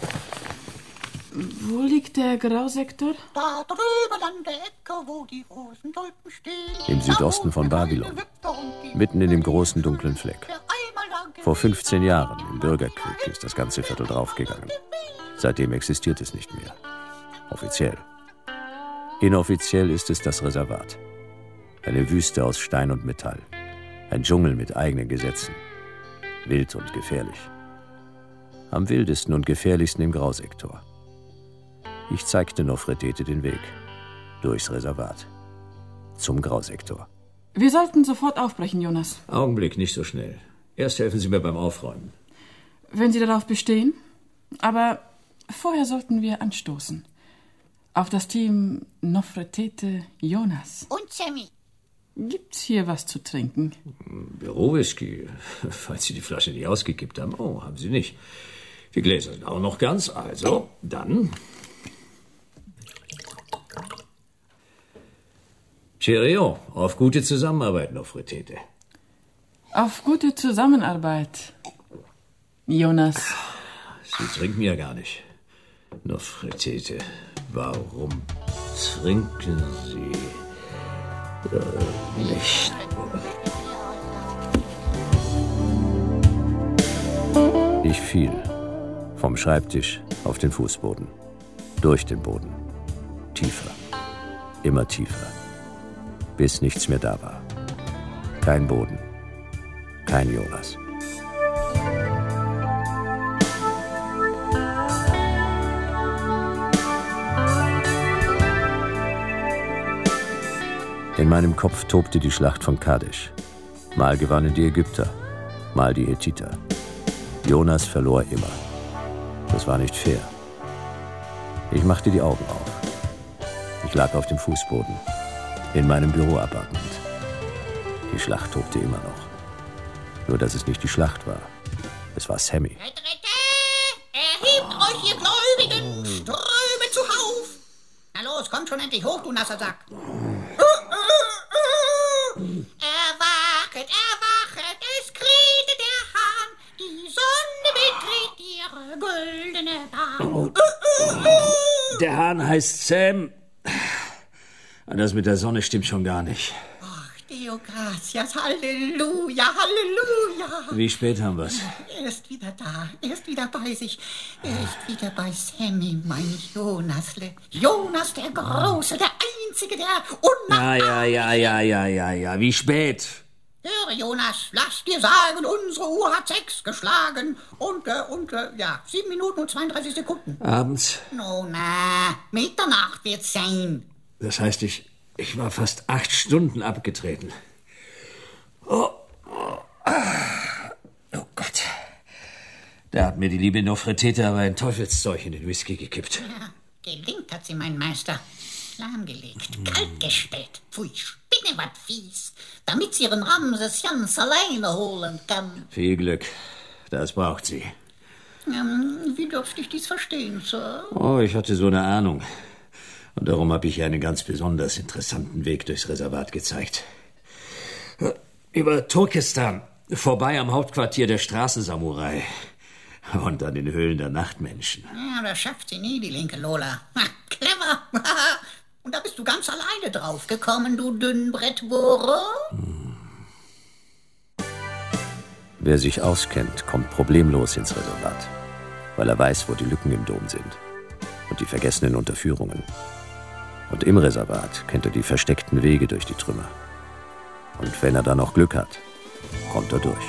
[SPEAKER 7] Wo liegt der Grausektor?
[SPEAKER 5] Da drüben an der Ecke, wo die Rosentulpen stehen.
[SPEAKER 3] Im Südosten von Babylon. Mitten in dem großen dunklen Fleck. Vor fünfzehn Jahren, im Bürgerkrieg, ist das ganze Viertel draufgegangen. Seitdem existiert es nicht mehr. Offiziell. Inoffiziell ist es das Reservat. Eine Wüste aus Stein und Metall. Ein Dschungel mit eigenen Gesetzen. Wild und gefährlich. Am wildesten und gefährlichsten im Grausektor. Ich zeigte Nofretete den Weg. Durchs Reservat. Zum Grausektor.
[SPEAKER 7] Wir sollten sofort aufbrechen, Jonas.
[SPEAKER 2] Augenblick, nicht so schnell. Erst helfen Sie mir beim Aufräumen.
[SPEAKER 7] Wenn Sie darauf bestehen. Aber vorher sollten wir anstoßen. Auf das Team Nofretete Jonas.
[SPEAKER 5] Und Sammy.
[SPEAKER 7] Gibt's hier was zu trinken?
[SPEAKER 2] Bürowhisky, falls Sie die Flasche nicht ausgekippt haben. Oh, haben Sie nicht. Die Gläser sind auch noch ganz. Also, dann. Cheerio, auf gute Zusammenarbeit, Nofretete.
[SPEAKER 7] Auf gute Zusammenarbeit, Jonas.
[SPEAKER 2] Sie trinken ja gar nicht. Nofretete, warum trinken Sie äh, nicht?
[SPEAKER 3] Ich fiel. Vom Schreibtisch auf den Fußboden. Durch den Boden. Tiefer. Immer tiefer. Bis nichts mehr da war. Kein Boden. Kein Jonas. In meinem Kopf tobte die Schlacht von Kadesh. Mal gewannen die Ägypter, mal die Hethiter. Jonas verlor immer. Das war nicht fair. Ich machte die Augen auf. Ich lag auf dem Fußboden. In meinem Büroappartement. Die Schlacht tobte immer noch. Nur, dass es nicht die Schlacht war. Es war Sammy.
[SPEAKER 5] Erhebt euch, ihr Gläubigen! Ströme zuhauf! Na los, kommt schon endlich hoch, du nasser Sack! Erwachet, erwachet, es krähte der Hahn, die Sonne betritt ihre güldene Bahn.
[SPEAKER 2] Der Hahn heißt Sam. Das mit der Sonne stimmt schon gar nicht.
[SPEAKER 5] Ach, Deo gratias, Halleluja, Halleluja.
[SPEAKER 2] Wie spät haben wir's?
[SPEAKER 5] Er ist wieder da, er ist wieder bei sich. Er ist wieder bei Sammy, mein Jonasle. Jonas der Große, der Einzige, der
[SPEAKER 2] Ja, ja, ja, ja, ja, ja, ja. Wie spät?
[SPEAKER 5] Höre, Jonas, lass dir sagen, unsere Uhr hat sechs geschlagen. Und, äh, und, äh, ja, sieben Minuten und zweiunddreißig Sekunden.
[SPEAKER 2] Abends?
[SPEAKER 5] No, na, Mitternacht wird's sein.
[SPEAKER 2] Das heißt, ich, ich war fast acht Stunden abgetreten. Oh, oh, oh Gott. Da hat mir die liebe Nofretete aber ein Teufelszeug in den Whisky gekippt.
[SPEAKER 5] Ja, gelingt hat sie, mein Meister. Lahmgelegt, hm. kaltgestellt. Pfui, Spinne, wat fies. Damit sie ihren Ramses ganz alleine holen kann.
[SPEAKER 2] Viel Glück. Das braucht sie.
[SPEAKER 5] Ähm, wie dürfte ich dies verstehen, Sir?
[SPEAKER 2] Oh, ich hatte so eine Ahnung. Und darum habe ich ihr einen ganz besonders interessanten Weg durchs Reservat gezeigt. Über Turkestan, vorbei am Hauptquartier der Straßensamurai und an den Höhlen der Nachtmenschen.
[SPEAKER 5] Ja, das schafft sie nie, die linke Lola. Ha, clever. Und da bist du ganz alleine drauf gekommen, du Dünnbrettbohrer.
[SPEAKER 3] Hm. Wer sich auskennt, kommt problemlos ins Reservat, weil er weiß, wo die Lücken im Dom sind und die vergessenen Unterführungen. Und im Reservat kennt er die versteckten Wege durch die Trümmer. Und wenn er dann noch Glück hat, kommt er durch.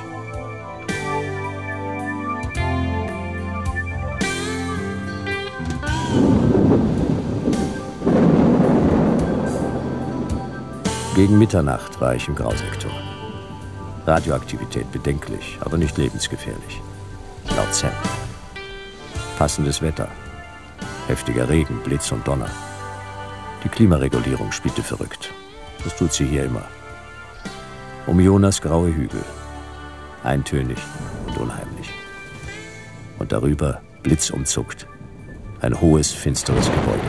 [SPEAKER 3] Gegen Mitternacht war ich im Grausektor. Radioaktivität bedenklich, aber nicht lebensgefährlich. Laut Sam. Passendes Wetter. Heftiger Regen, Blitz und Donner. Die Klimaregulierung spielte verrückt. Das tut sie hier immer. Um Jonas graue Hügel. Eintönig und unheimlich. Und darüber, blitzumzuckt, ein hohes, finsteres Gebäude.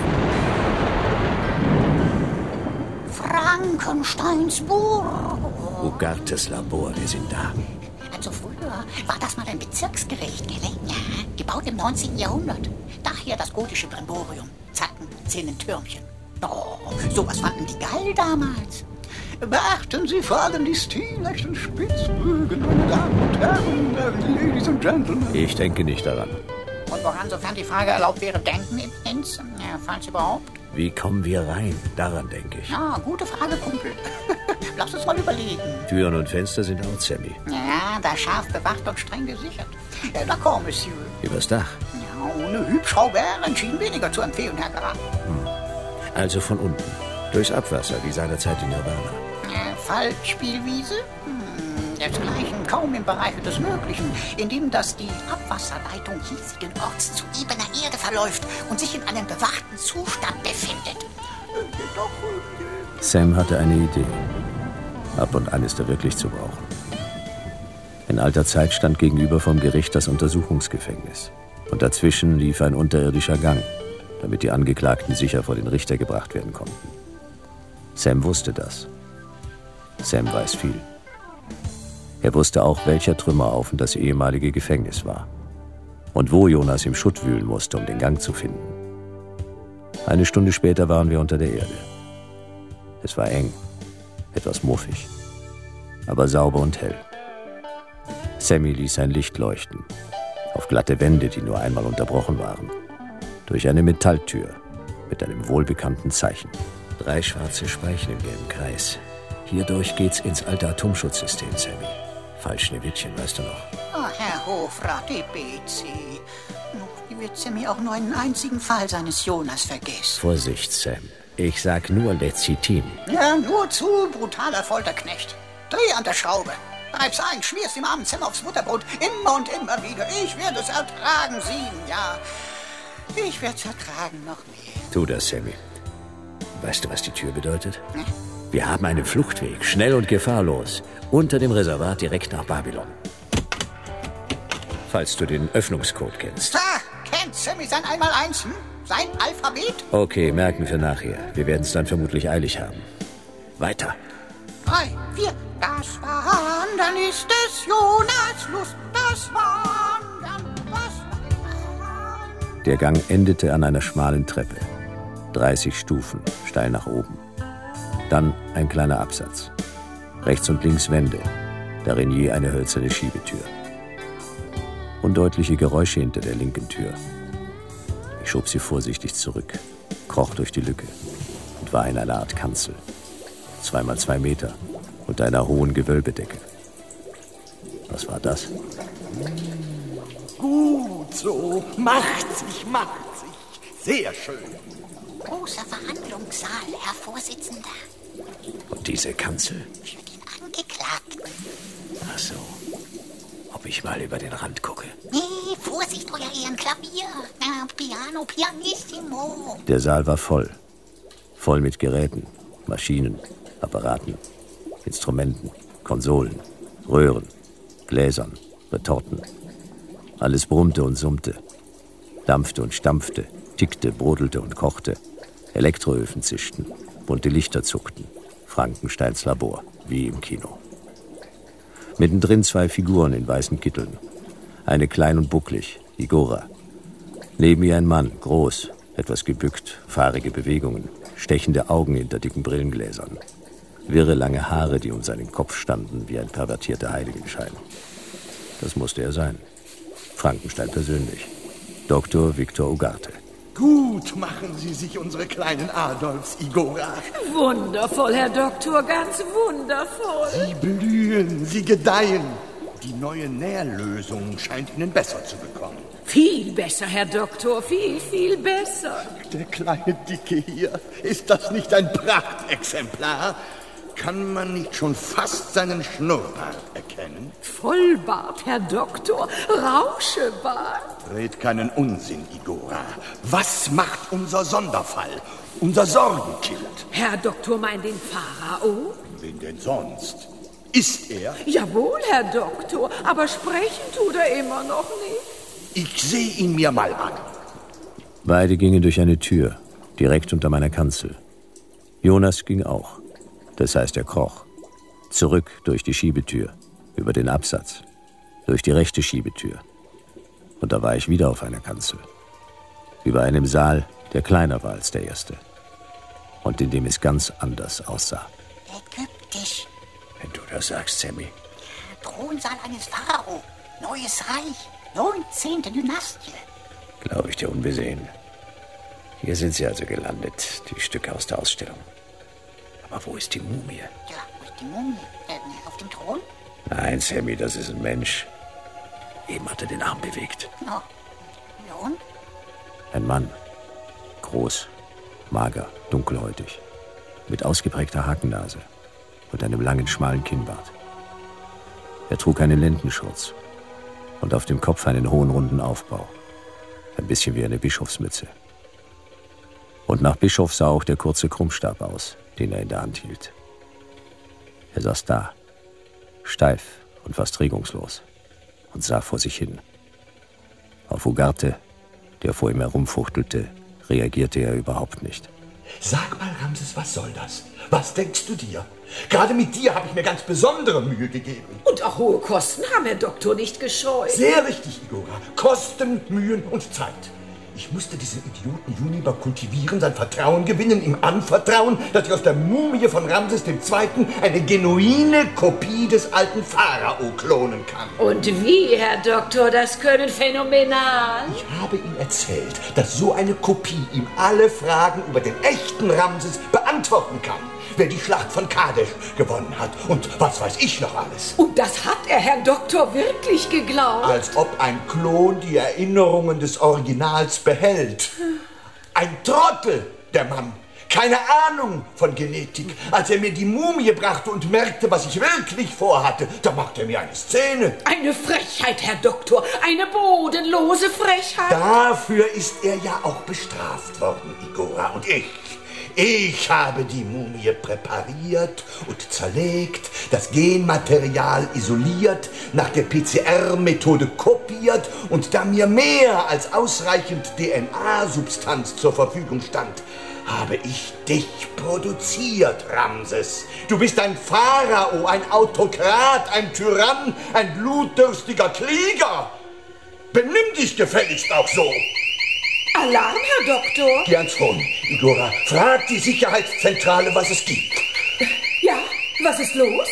[SPEAKER 5] Frankensteins Burg.
[SPEAKER 2] Ugartes Labor, wir sind da.
[SPEAKER 5] Also früher war das mal ein Bezirksgericht, gell? Ja, gebaut im neunzehnten Jahrhundert. Daher das gotische Brimborium. Zacken, Zinnen, Türmchen. Oh, sowas fanden die geil damals. Beachten Sie vor allem die stilechten Spitzbögen, meine Damen und Herren, Ladies and Gentlemen.
[SPEAKER 3] Ich denke nicht daran.
[SPEAKER 5] Und woran, sofern die Frage erlaubt wäre, denken, Inz, ja, falls überhaupt?
[SPEAKER 3] Wie kommen wir rein? Daran denke ich.
[SPEAKER 5] Ja, gute Frage, Kumpel. Lass uns mal überlegen.
[SPEAKER 3] Türen und Fenster sind out, Sammy.
[SPEAKER 5] Ja, da scharf bewacht und streng gesichert. Äh, D'accord, Monsieur.
[SPEAKER 3] Übers Dach.
[SPEAKER 5] Ja, ohne Hubschrauber entschieden weniger zu empfehlen, Herr Graf.
[SPEAKER 3] Hm. Also von unten. Durchs Abwasser, wie seinerzeit in Nirvana.
[SPEAKER 5] Äh, Fallspielwiese? Hm, desgleichen kaum im Bereich des Möglichen, indem das die Abwasserleitung hiesigen Orts zu ebener Erde verläuft und sich in einem bewachten Zustand befindet. Äh, doch, äh,
[SPEAKER 3] Sam hatte eine Idee. Ab und an ist er wirklich zu brauchen. In alter Zeit stand gegenüber vom Gericht das Untersuchungsgefängnis. Und dazwischen lief ein unterirdischer Gang, damit die Angeklagten sicher vor den Richter gebracht werden konnten. Sam wusste das. Sam weiß viel. Er wusste auch, welcher Trümmerhaufen das ehemalige Gefängnis war. Und wo Jonas im Schutt wühlen musste, um den Gang zu finden. Eine Stunde später waren wir unter der Erde. Es war eng, etwas muffig, aber sauber und hell. Sammy ließ sein Licht leuchten, auf glatte Wände, die nur einmal unterbrochen waren, durch eine Metalltür mit einem wohlbekannten Zeichen. Drei schwarze Speichen im gelben Kreis. Hierdurch geht's ins alte Atomschutzsystem, Sammy. Falsch, Schneewittchen, weißt du noch?
[SPEAKER 5] Oh, Herr Hofrat, die B C. Wie wird Sammy auch nur einen einzigen Fall seines Jonas vergessen?
[SPEAKER 3] Vorsicht, Sam. Ich sag nur Lecithin.
[SPEAKER 5] Ja, nur zu, brutaler Folterknecht. Dreh an der Schraube. Treib's ein, schmier's dem armen Sam aufs Butterbrot. Immer und immer wieder. Ich werde es ertragen, sieben, ja. Ich werde es ertragen, noch mehr.
[SPEAKER 3] Tu das, Sammy. Weißt du, was die Tür bedeutet?
[SPEAKER 5] Hm?
[SPEAKER 3] Wir haben einen Fluchtweg, schnell und gefahrlos, unter dem Reservat direkt nach Babylon. Falls du den Öffnungscode kennst.
[SPEAKER 5] Ah, kennt Sammy sein Einmaleins, hm? Sein Alphabet?
[SPEAKER 3] Okay, merken für nachher. Wir werden es dann vermutlich eilig haben. Weiter.
[SPEAKER 5] Drei, vier. Das Wandern ist des Jonas Lust. Das Wandern, das Wandern.
[SPEAKER 3] Der Gang endete an einer schmalen Treppe. dreißig Stufen, steil nach oben. Dann ein kleiner Absatz. Rechts und links Wände, darin je eine hölzerne Schiebetür. Undeutliche Geräusche hinter der linken Tür. Ich schob sie vorsichtig zurück, kroch durch die Lücke und war in einer Art Kanzel. Zweimal zwei Meter, unter einer hohen Gewölbedecke. Was war das?
[SPEAKER 8] Gut so. Macht sich, macht sich. Sehr schön.
[SPEAKER 5] Großer Verhandlungssaal, Herr Vorsitzender.
[SPEAKER 3] Und diese Kanzel?
[SPEAKER 5] Für den Angeklagten.
[SPEAKER 3] Ach so. Ob ich mal über den Rand gucke?
[SPEAKER 5] Nee, Vorsicht, euer Ehren, Klavier. Na, Piano, Pianissimo.
[SPEAKER 3] Der Saal war voll. Voll mit Geräten, Maschinen, Apparaten, Instrumenten, Konsolen, Röhren, Gläsern, Retorten. Alles brummte und summte, dampfte und stampfte, tickte, brodelte und kochte. Elektroöfen zischten, bunte Lichter zuckten. Frankensteins Labor, wie im Kino. Mittendrin zwei Figuren in weißen Kitteln. Eine klein und bucklig, Igora. Neben ihr ein Mann, groß, etwas gebückt, fahrige Bewegungen, stechende Augen hinter dicken Brillengläsern. Wirre lange Haare, die um seinen Kopf standen, wie ein pervertierter Heiligenschein. Das musste er sein. Frankenstein persönlich. Doktor Victor Ugarte.
[SPEAKER 8] Gut machen Sie sich unsere kleinen Adolfs, Igora.
[SPEAKER 6] Wundervoll, Herr Doktor, ganz wundervoll.
[SPEAKER 8] Sie blühen, Sie gedeihen. Die neue Nährlösung scheint Ihnen besser zu bekommen.
[SPEAKER 6] Viel besser, Herr Doktor, viel, viel besser.
[SPEAKER 8] Der kleine Dicke hier, ist das nicht ein Prachtexemplar? Kann man nicht schon fast seinen Schnurrbart erkennen?
[SPEAKER 6] Vollbart, Herr Doktor, Rauschebart.
[SPEAKER 8] Red keinen Unsinn, Igora. Was macht unser Sonderfall, unser Sorgenkind?
[SPEAKER 6] Herr Doktor meint den Pharao?
[SPEAKER 8] Wen denn sonst? Ist er?
[SPEAKER 6] Jawohl, Herr Doktor, aber sprechen tut er immer noch nicht.
[SPEAKER 8] Ich sehe ihn mir mal an.
[SPEAKER 3] Beide gingen durch eine Tür, direkt unter meiner Kanzel. Jonas ging auch. Das heißt, er kroch. Zurück durch die Schiebetür, über den Absatz, durch die rechte Schiebetür. Und da war ich wieder auf einer Kanzel. Über einem Saal, der kleiner war als der erste. Und in dem es ganz anders aussah.
[SPEAKER 5] Ägyptisch.
[SPEAKER 3] Wenn du das sagst, Sammy.
[SPEAKER 5] Thronsaal eines Pharao. Neues Reich. neunzehnte Dynastie.
[SPEAKER 3] Glaube ich dir unbesehen.
[SPEAKER 2] Hier sind sie also gelandet, die Stücke aus der Ausstellung. Aber wo ist die Mumie?
[SPEAKER 5] Ja, wo ist die Mumie? Äh, auf dem Thron?
[SPEAKER 2] Nein, Sammy, das ist ein Mensch. Eben hat er den Arm bewegt.
[SPEAKER 5] Ja. Ja und?
[SPEAKER 3] Ein Mann. Groß, mager, dunkelhäutig. Mit ausgeprägter Hakennase und einem langen, schmalen Kinnbart. Er trug einen Lendenschurz und auf dem Kopf einen hohen, runden Aufbau. Ein bisschen wie eine Bischofsmütze. Und nach Bischof sah auch der kurze Krummstab aus, den er in der Hand hielt. Er saß da, steif und fast regungslos, und sah vor sich hin. Auf Ugarte, der vor ihm herumfuchtelte, reagierte er überhaupt nicht.
[SPEAKER 8] Sag mal, Ramses, was soll das? Was denkst du dir? Gerade mit dir habe ich mir ganz besondere Mühe gegeben.
[SPEAKER 6] Und auch hohe Kosten haben Herr Doktor nicht gescheut.
[SPEAKER 8] Sehr richtig, Igora. Kosten, Mühen und Zeit. Ich musste diesen Idioten Juniper kultivieren, sein Vertrauen gewinnen, ihm anvertrauen, dass ich aus der Mumie von Ramses der Zweite eine genuine Kopie des alten Pharao klonen kann.
[SPEAKER 6] Und wie, Herr Doktor, das können phänomenal.
[SPEAKER 8] Ich habe ihm erzählt, dass so eine Kopie ihm alle Fragen über den echten Ramses beantworten kann. Wer die Schlacht von Kadesh gewonnen hat und was weiß ich noch alles.
[SPEAKER 6] Und das hat er, Herr Doktor, wirklich geglaubt?
[SPEAKER 8] Als ob ein Klon die Erinnerungen des Originals behält. Ein Trottel, der Mann. Keine Ahnung von Genetik. Als er mir die Mumie brachte und merkte, was ich wirklich vorhatte, da machte er mir eine Szene.
[SPEAKER 6] Eine Frechheit, Herr Doktor. Eine bodenlose Frechheit.
[SPEAKER 8] Dafür ist er ja auch bestraft worden, Igora. Und ich... Ich habe die Mumie präpariert und zerlegt, das Genmaterial isoliert, nach der P C R-Methode kopiert und da mir mehr als ausreichend D N A-Substanz zur Verfügung stand, habe ich dich produziert, Ramses. Du bist ein Pharao, ein Autokrat, ein Tyrann, ein blutdürstiger Krieger. Benimm dich gefälligst auch so.
[SPEAKER 6] Alarm, Herr Doktor?
[SPEAKER 8] Geh ans Phone, Igora. Frag die Sicherheitszentrale, was es gibt.
[SPEAKER 6] Ja, was ist los?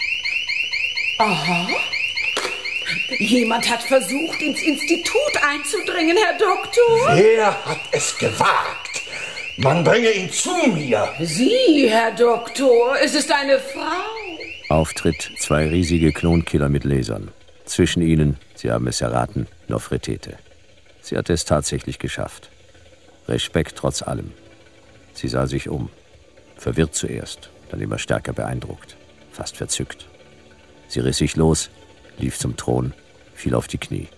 [SPEAKER 6] Aha. Jemand hat versucht, ins Institut einzudringen, Herr Doktor.
[SPEAKER 8] Wer hat es gewagt? Man bringe ihn zu mir.
[SPEAKER 6] Sie, Herr Doktor. Es ist eine Frau.
[SPEAKER 3] Auftritt zwei riesige Klonkiller mit Lasern. Zwischen ihnen, Sie haben es erraten, Nofretete. Sie hatte es tatsächlich geschafft. Respekt trotz allem. Sie sah sich um. Verwirrt zuerst, dann immer stärker beeindruckt. Fast verzückt. Sie riss sich los, lief zum Thron, fiel auf die Knie.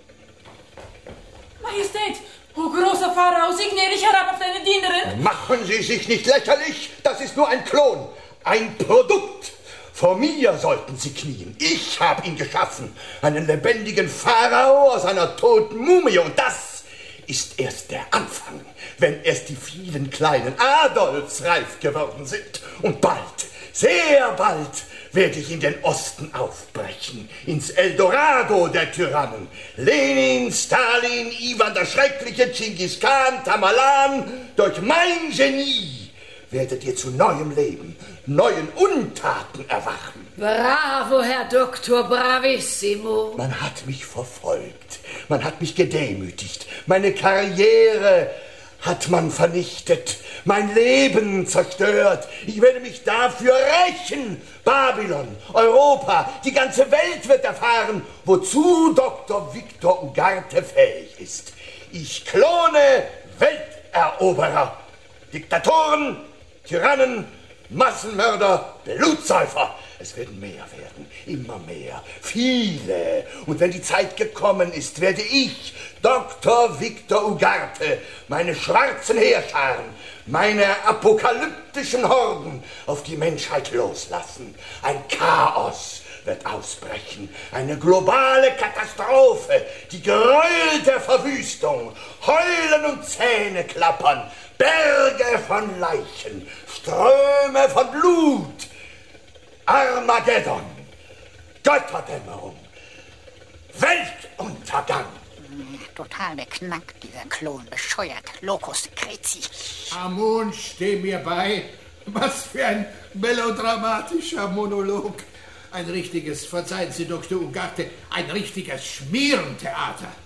[SPEAKER 7] Majestät, o großer Pharao, signiere ich herab auf deine Dienerin.
[SPEAKER 8] Machen Sie sich nicht lächerlich. Das ist nur ein Klon. Ein Produkt. Vor mir sollten Sie knien. Ich habe ihn geschaffen. Einen lebendigen Pharao aus einer toten Mumie. Und das ist erst der Anfang, wenn erst die vielen kleinen Adolfs reif geworden sind. Und bald, sehr bald, werde ich in den Osten aufbrechen. Ins Eldorado der Tyrannen. Lenin, Stalin, Ivan der Schreckliche, Genghis Khan, Tamerlan. Durch mein Genie werdet ihr zu neuem Leben, neuen Untaten erwachen.
[SPEAKER 6] Bravo, Herr Doktor, bravissimo.
[SPEAKER 8] Man hat mich verfolgt, man hat mich gedemütigt, meine Karriere hat man vernichtet, mein Leben zerstört. Ich werde mich dafür rächen. Babylon, Europa, die ganze Welt wird erfahren, wozu Doktor Victor Ugarte fähig ist. Ich klone Welteroberer, Diktatoren, Tyrannen, Massenmörder, Blutsäufer. Es werden mehr werden, immer mehr, viele. Und wenn die Zeit gekommen ist, werde ich, Doktor Victor Ugarte, meine schwarzen Heerscharen, meine apokalyptischen Horden auf die Menschheit loslassen. Ein Chaos wird ausbrechen, eine globale Katastrophe, die Gräuel der Verwüstung, Heulen und Zähne klappern, Berge von Leichen, Ströme von Blut, Armageddon, Götterdämmerung, Weltuntergang.
[SPEAKER 5] Total beknackt, dieser Klon, bescheuert, Locus Secreti.
[SPEAKER 9] Amun, steh mir bei. Was für ein melodramatischer Monolog. Ein richtiges, verzeihen Sie, Doktor Ugarte, ein richtiges Schmierentheater.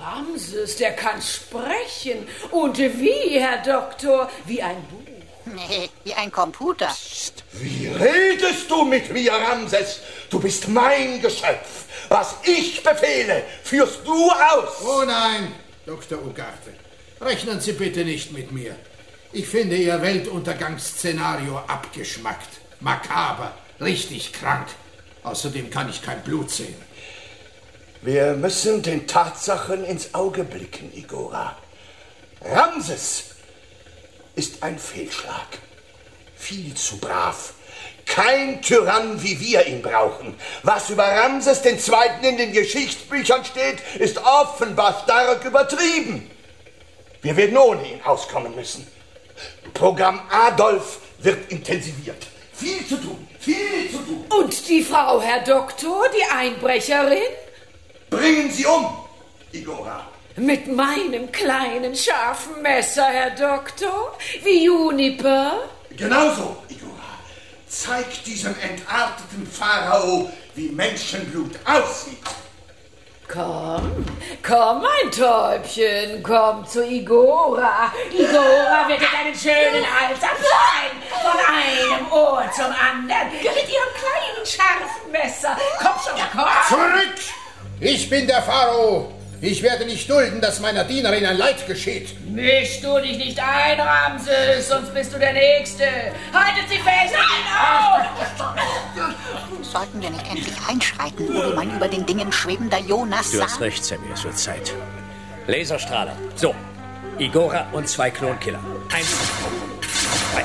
[SPEAKER 6] Ramses, der kann sprechen. Und wie, Herr Doktor? Wie ein Buch.
[SPEAKER 5] Nee, wie ein Computer.
[SPEAKER 8] Psst. Wie redest du mit mir, Ramses? Du bist mein Geschöpf. Was ich befehle, führst du aus.
[SPEAKER 9] Oh nein, Doktor Ugarte. Rechnen Sie bitte nicht mit mir. Ich finde Ihr Weltuntergangsszenario abgeschmackt, makaber, richtig krank. Außerdem kann ich kein Blut sehen.
[SPEAKER 8] Wir müssen den Tatsachen ins Auge blicken, Igora. Ramses ist ein Fehlschlag. Viel zu brav. Kein Tyrann, wie wir ihn brauchen. Was über Ramses den Zweiten in den Geschichtsbüchern steht, ist offenbar stark übertrieben. Wir werden ohne ihn auskommen müssen. Programm Adolf wird intensiviert. Viel zu tun, viel zu tun.
[SPEAKER 6] Und die Frau, Herr Doktor, die Einbrecherin?
[SPEAKER 8] Bringen Sie um, Igora.
[SPEAKER 6] Mit meinem kleinen, scharfen Messer, Herr Doktor? Wie Juniper?
[SPEAKER 8] Genauso, Igora. Zeig diesem entarteten Pharao, wie Menschenblut aussieht.
[SPEAKER 6] Komm, komm, mein Täubchen, komm zu Igora. Igora wird dir deinen schönen Hals abschneiden, von einem Ohr zum anderen, mit ihrem kleinen, scharfen Messer. Komm schon, komm.
[SPEAKER 9] Zurück! Ich bin der Pharao. Ich werde nicht dulden, dass meiner Dienerin ein Leid geschieht.
[SPEAKER 6] Misch du dich nicht ein, Ramses, sonst bist du der Nächste. Haltet sie fest! Nein, auf!
[SPEAKER 5] Sollten wir nicht endlich einschreiten, o du mein über den Dingen schwebender Jonas?
[SPEAKER 2] Du hast recht, Sammy, es wird Zeit. Laserstrahler. So, Igora und zwei Klonkiller. Eins, zwei,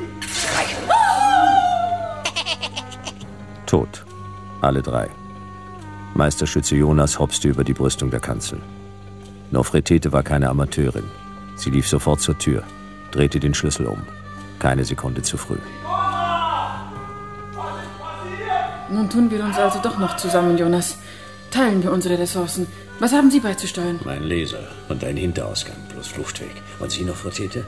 [SPEAKER 2] drei.
[SPEAKER 3] Tot. Alle drei. Meisterschütze Jonas hopste über die Brüstung der Kanzel. Nofretete war keine Amateurin. Sie lief sofort zur Tür, drehte den Schlüssel um. Keine Sekunde zu früh.
[SPEAKER 7] Nun tun wir uns also doch noch zusammen, Jonas. Teilen wir unsere Ressourcen. Was haben Sie beizusteuern?
[SPEAKER 2] Mein Laser und ein Hinterausgang plus Fluchtweg. Und Sie, Nofretete?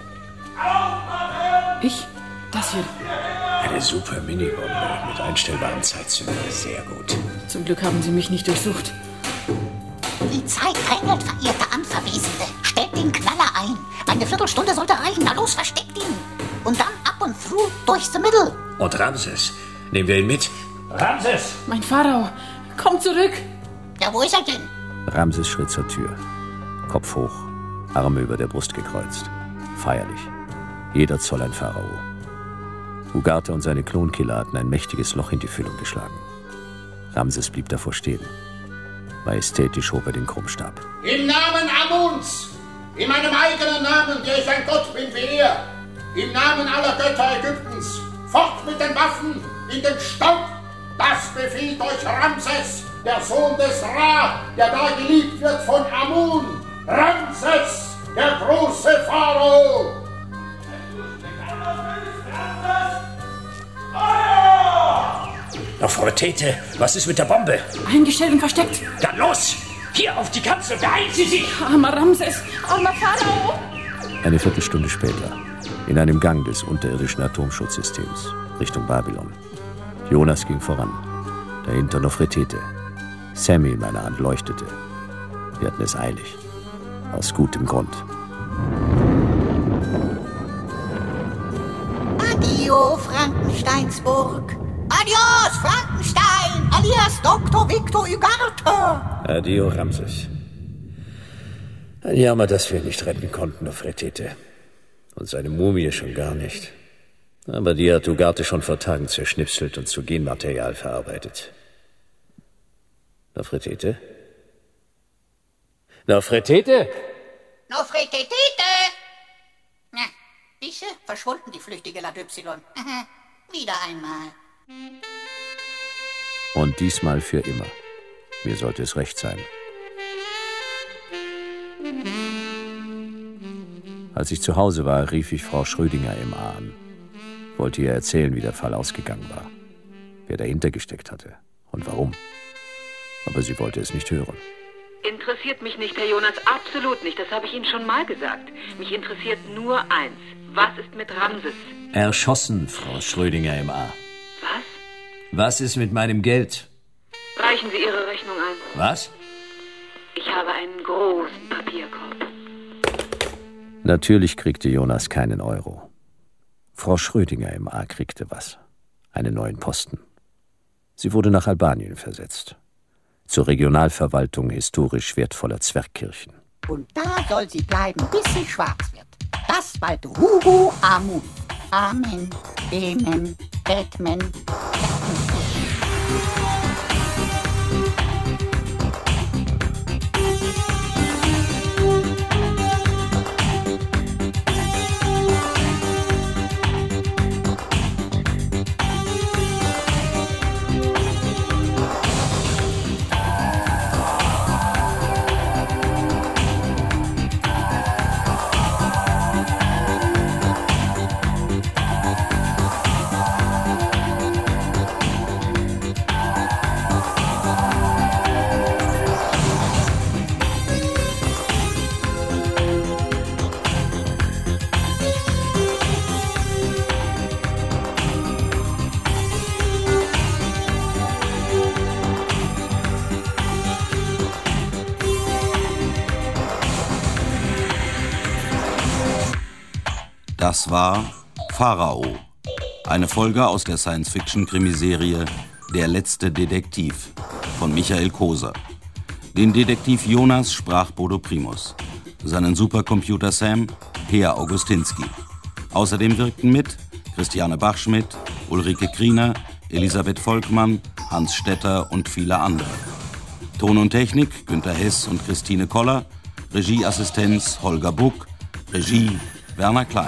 [SPEAKER 7] Ich? Das hier.
[SPEAKER 2] Eine super Minibombe mit einstellbarem Zeitzünder. Sehr gut.
[SPEAKER 7] Zum Glück haben Sie mich nicht durchsucht.
[SPEAKER 5] Die Zeit drängt, verehrte Anverwesende. Stellt den Knaller ein. Eine Viertelstunde sollte reichen. Na los, versteckt ihn. Und dann up und through durch the middle.
[SPEAKER 2] Und Ramses. Nehmen wir ihn mit. Ramses!
[SPEAKER 7] Mein Pharao, komm zurück!
[SPEAKER 5] Ja, wo ist er denn?
[SPEAKER 3] Ramses schritt zur Tür. Kopf hoch, Arme über der Brust gekreuzt. Feierlich. Jeder Zoll ein Pharao. Ugarte und seine Klonkiller hatten ein mächtiges Loch in die Füllung geschlagen. Ramses blieb davor stehen. Majestätisch hob er den Krummstab.
[SPEAKER 9] Im Namen Amuns, in meinem eigenen Namen, der ich ein Gott bin wie er, im Namen aller Götter Ägyptens, fort mit den Waffen, in den Staub! Das befiehlt euch Ramses, der Sohn des Ra, der da geliebt wird von Amun. Ramses, der große Pharao!
[SPEAKER 2] Nofretete, was ist mit der Bombe?
[SPEAKER 7] Eingestellt und versteckt.
[SPEAKER 2] Dann los! Hier auf die Kanzel, beeilen Sie sich!
[SPEAKER 7] Armer Ramses, armer Pharao!
[SPEAKER 3] Eine Viertelstunde später, in einem Gang des unterirdischen Atomschutzsystems, Richtung Babylon. Jonas ging voran, dahinter Nofretete. Sammy in meiner Hand leuchtete. Wir hatten es eilig. Aus gutem Grund.
[SPEAKER 5] Adio, Frankensteinsburg. Adios, Frankenstein, alias Doktor Victor Ugarte.
[SPEAKER 2] Adio, Ramses. Ein Jammer, dass wir ihn nicht retten konnten, Nofretete. Und seine Mumie schon gar nicht. Aber die hat Ugarte schon vor Tagen zerschnipselt und zu Genmaterial verarbeitet. Nofretete? Nofretete?
[SPEAKER 5] Nofretete! Na, diese verschwunden, die flüchtige Ladypsilon. Wieder einmal.
[SPEAKER 3] Und diesmal für immer. Mir sollte es recht sein. Als ich zu Hause war, rief ich Frau Schrödinger M A an. Wollte ihr erzählen, wie der Fall ausgegangen war. Wer dahinter gesteckt hatte und warum. Aber sie wollte es nicht hören.
[SPEAKER 10] Interessiert mich nicht, Herr Jonas, absolut nicht. Das habe ich Ihnen schon mal gesagt. Mich interessiert nur eins. Was ist mit Ramses?
[SPEAKER 2] Erschossen, Frau Schrödinger M A.
[SPEAKER 10] Was?
[SPEAKER 2] Was ist mit meinem Geld?
[SPEAKER 10] Reichen Sie Ihre Rechnung ein.
[SPEAKER 2] Was?
[SPEAKER 10] Ich habe einen großen Papierkorb.
[SPEAKER 3] Natürlich kriegte Jonas keinen Euro. Frau Schrödinger im A kriegte was. Einen neuen Posten. Sie wurde nach Albanien versetzt. Zur Regionalverwaltung historisch wertvoller Zwergkirchen.
[SPEAKER 5] Und da soll sie bleiben, bis sie schwarz wird. Das bald Huhu Amun. Amen, Amen, Batman.
[SPEAKER 11] Das war Pharao, eine Folge aus der Science-Fiction-Krimiserie Der letzte Detektiv von Michael Koser. Den Detektiv Jonas sprach Bodo Primus, seinen Supercomputer Sam Peer Augustinski. Außerdem wirkten mit Christiane Bachschmidt, Ulrike Kriener, Elisabeth Volkmann, Hans Stetter und viele andere. Ton und Technik Günter Hess und Christine Koller, Regieassistenz Holger Buck, Regie Werner Klein.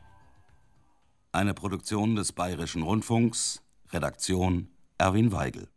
[SPEAKER 11] Eine Produktion des Bayerischen Rundfunks, Redaktion Erwin Weigel.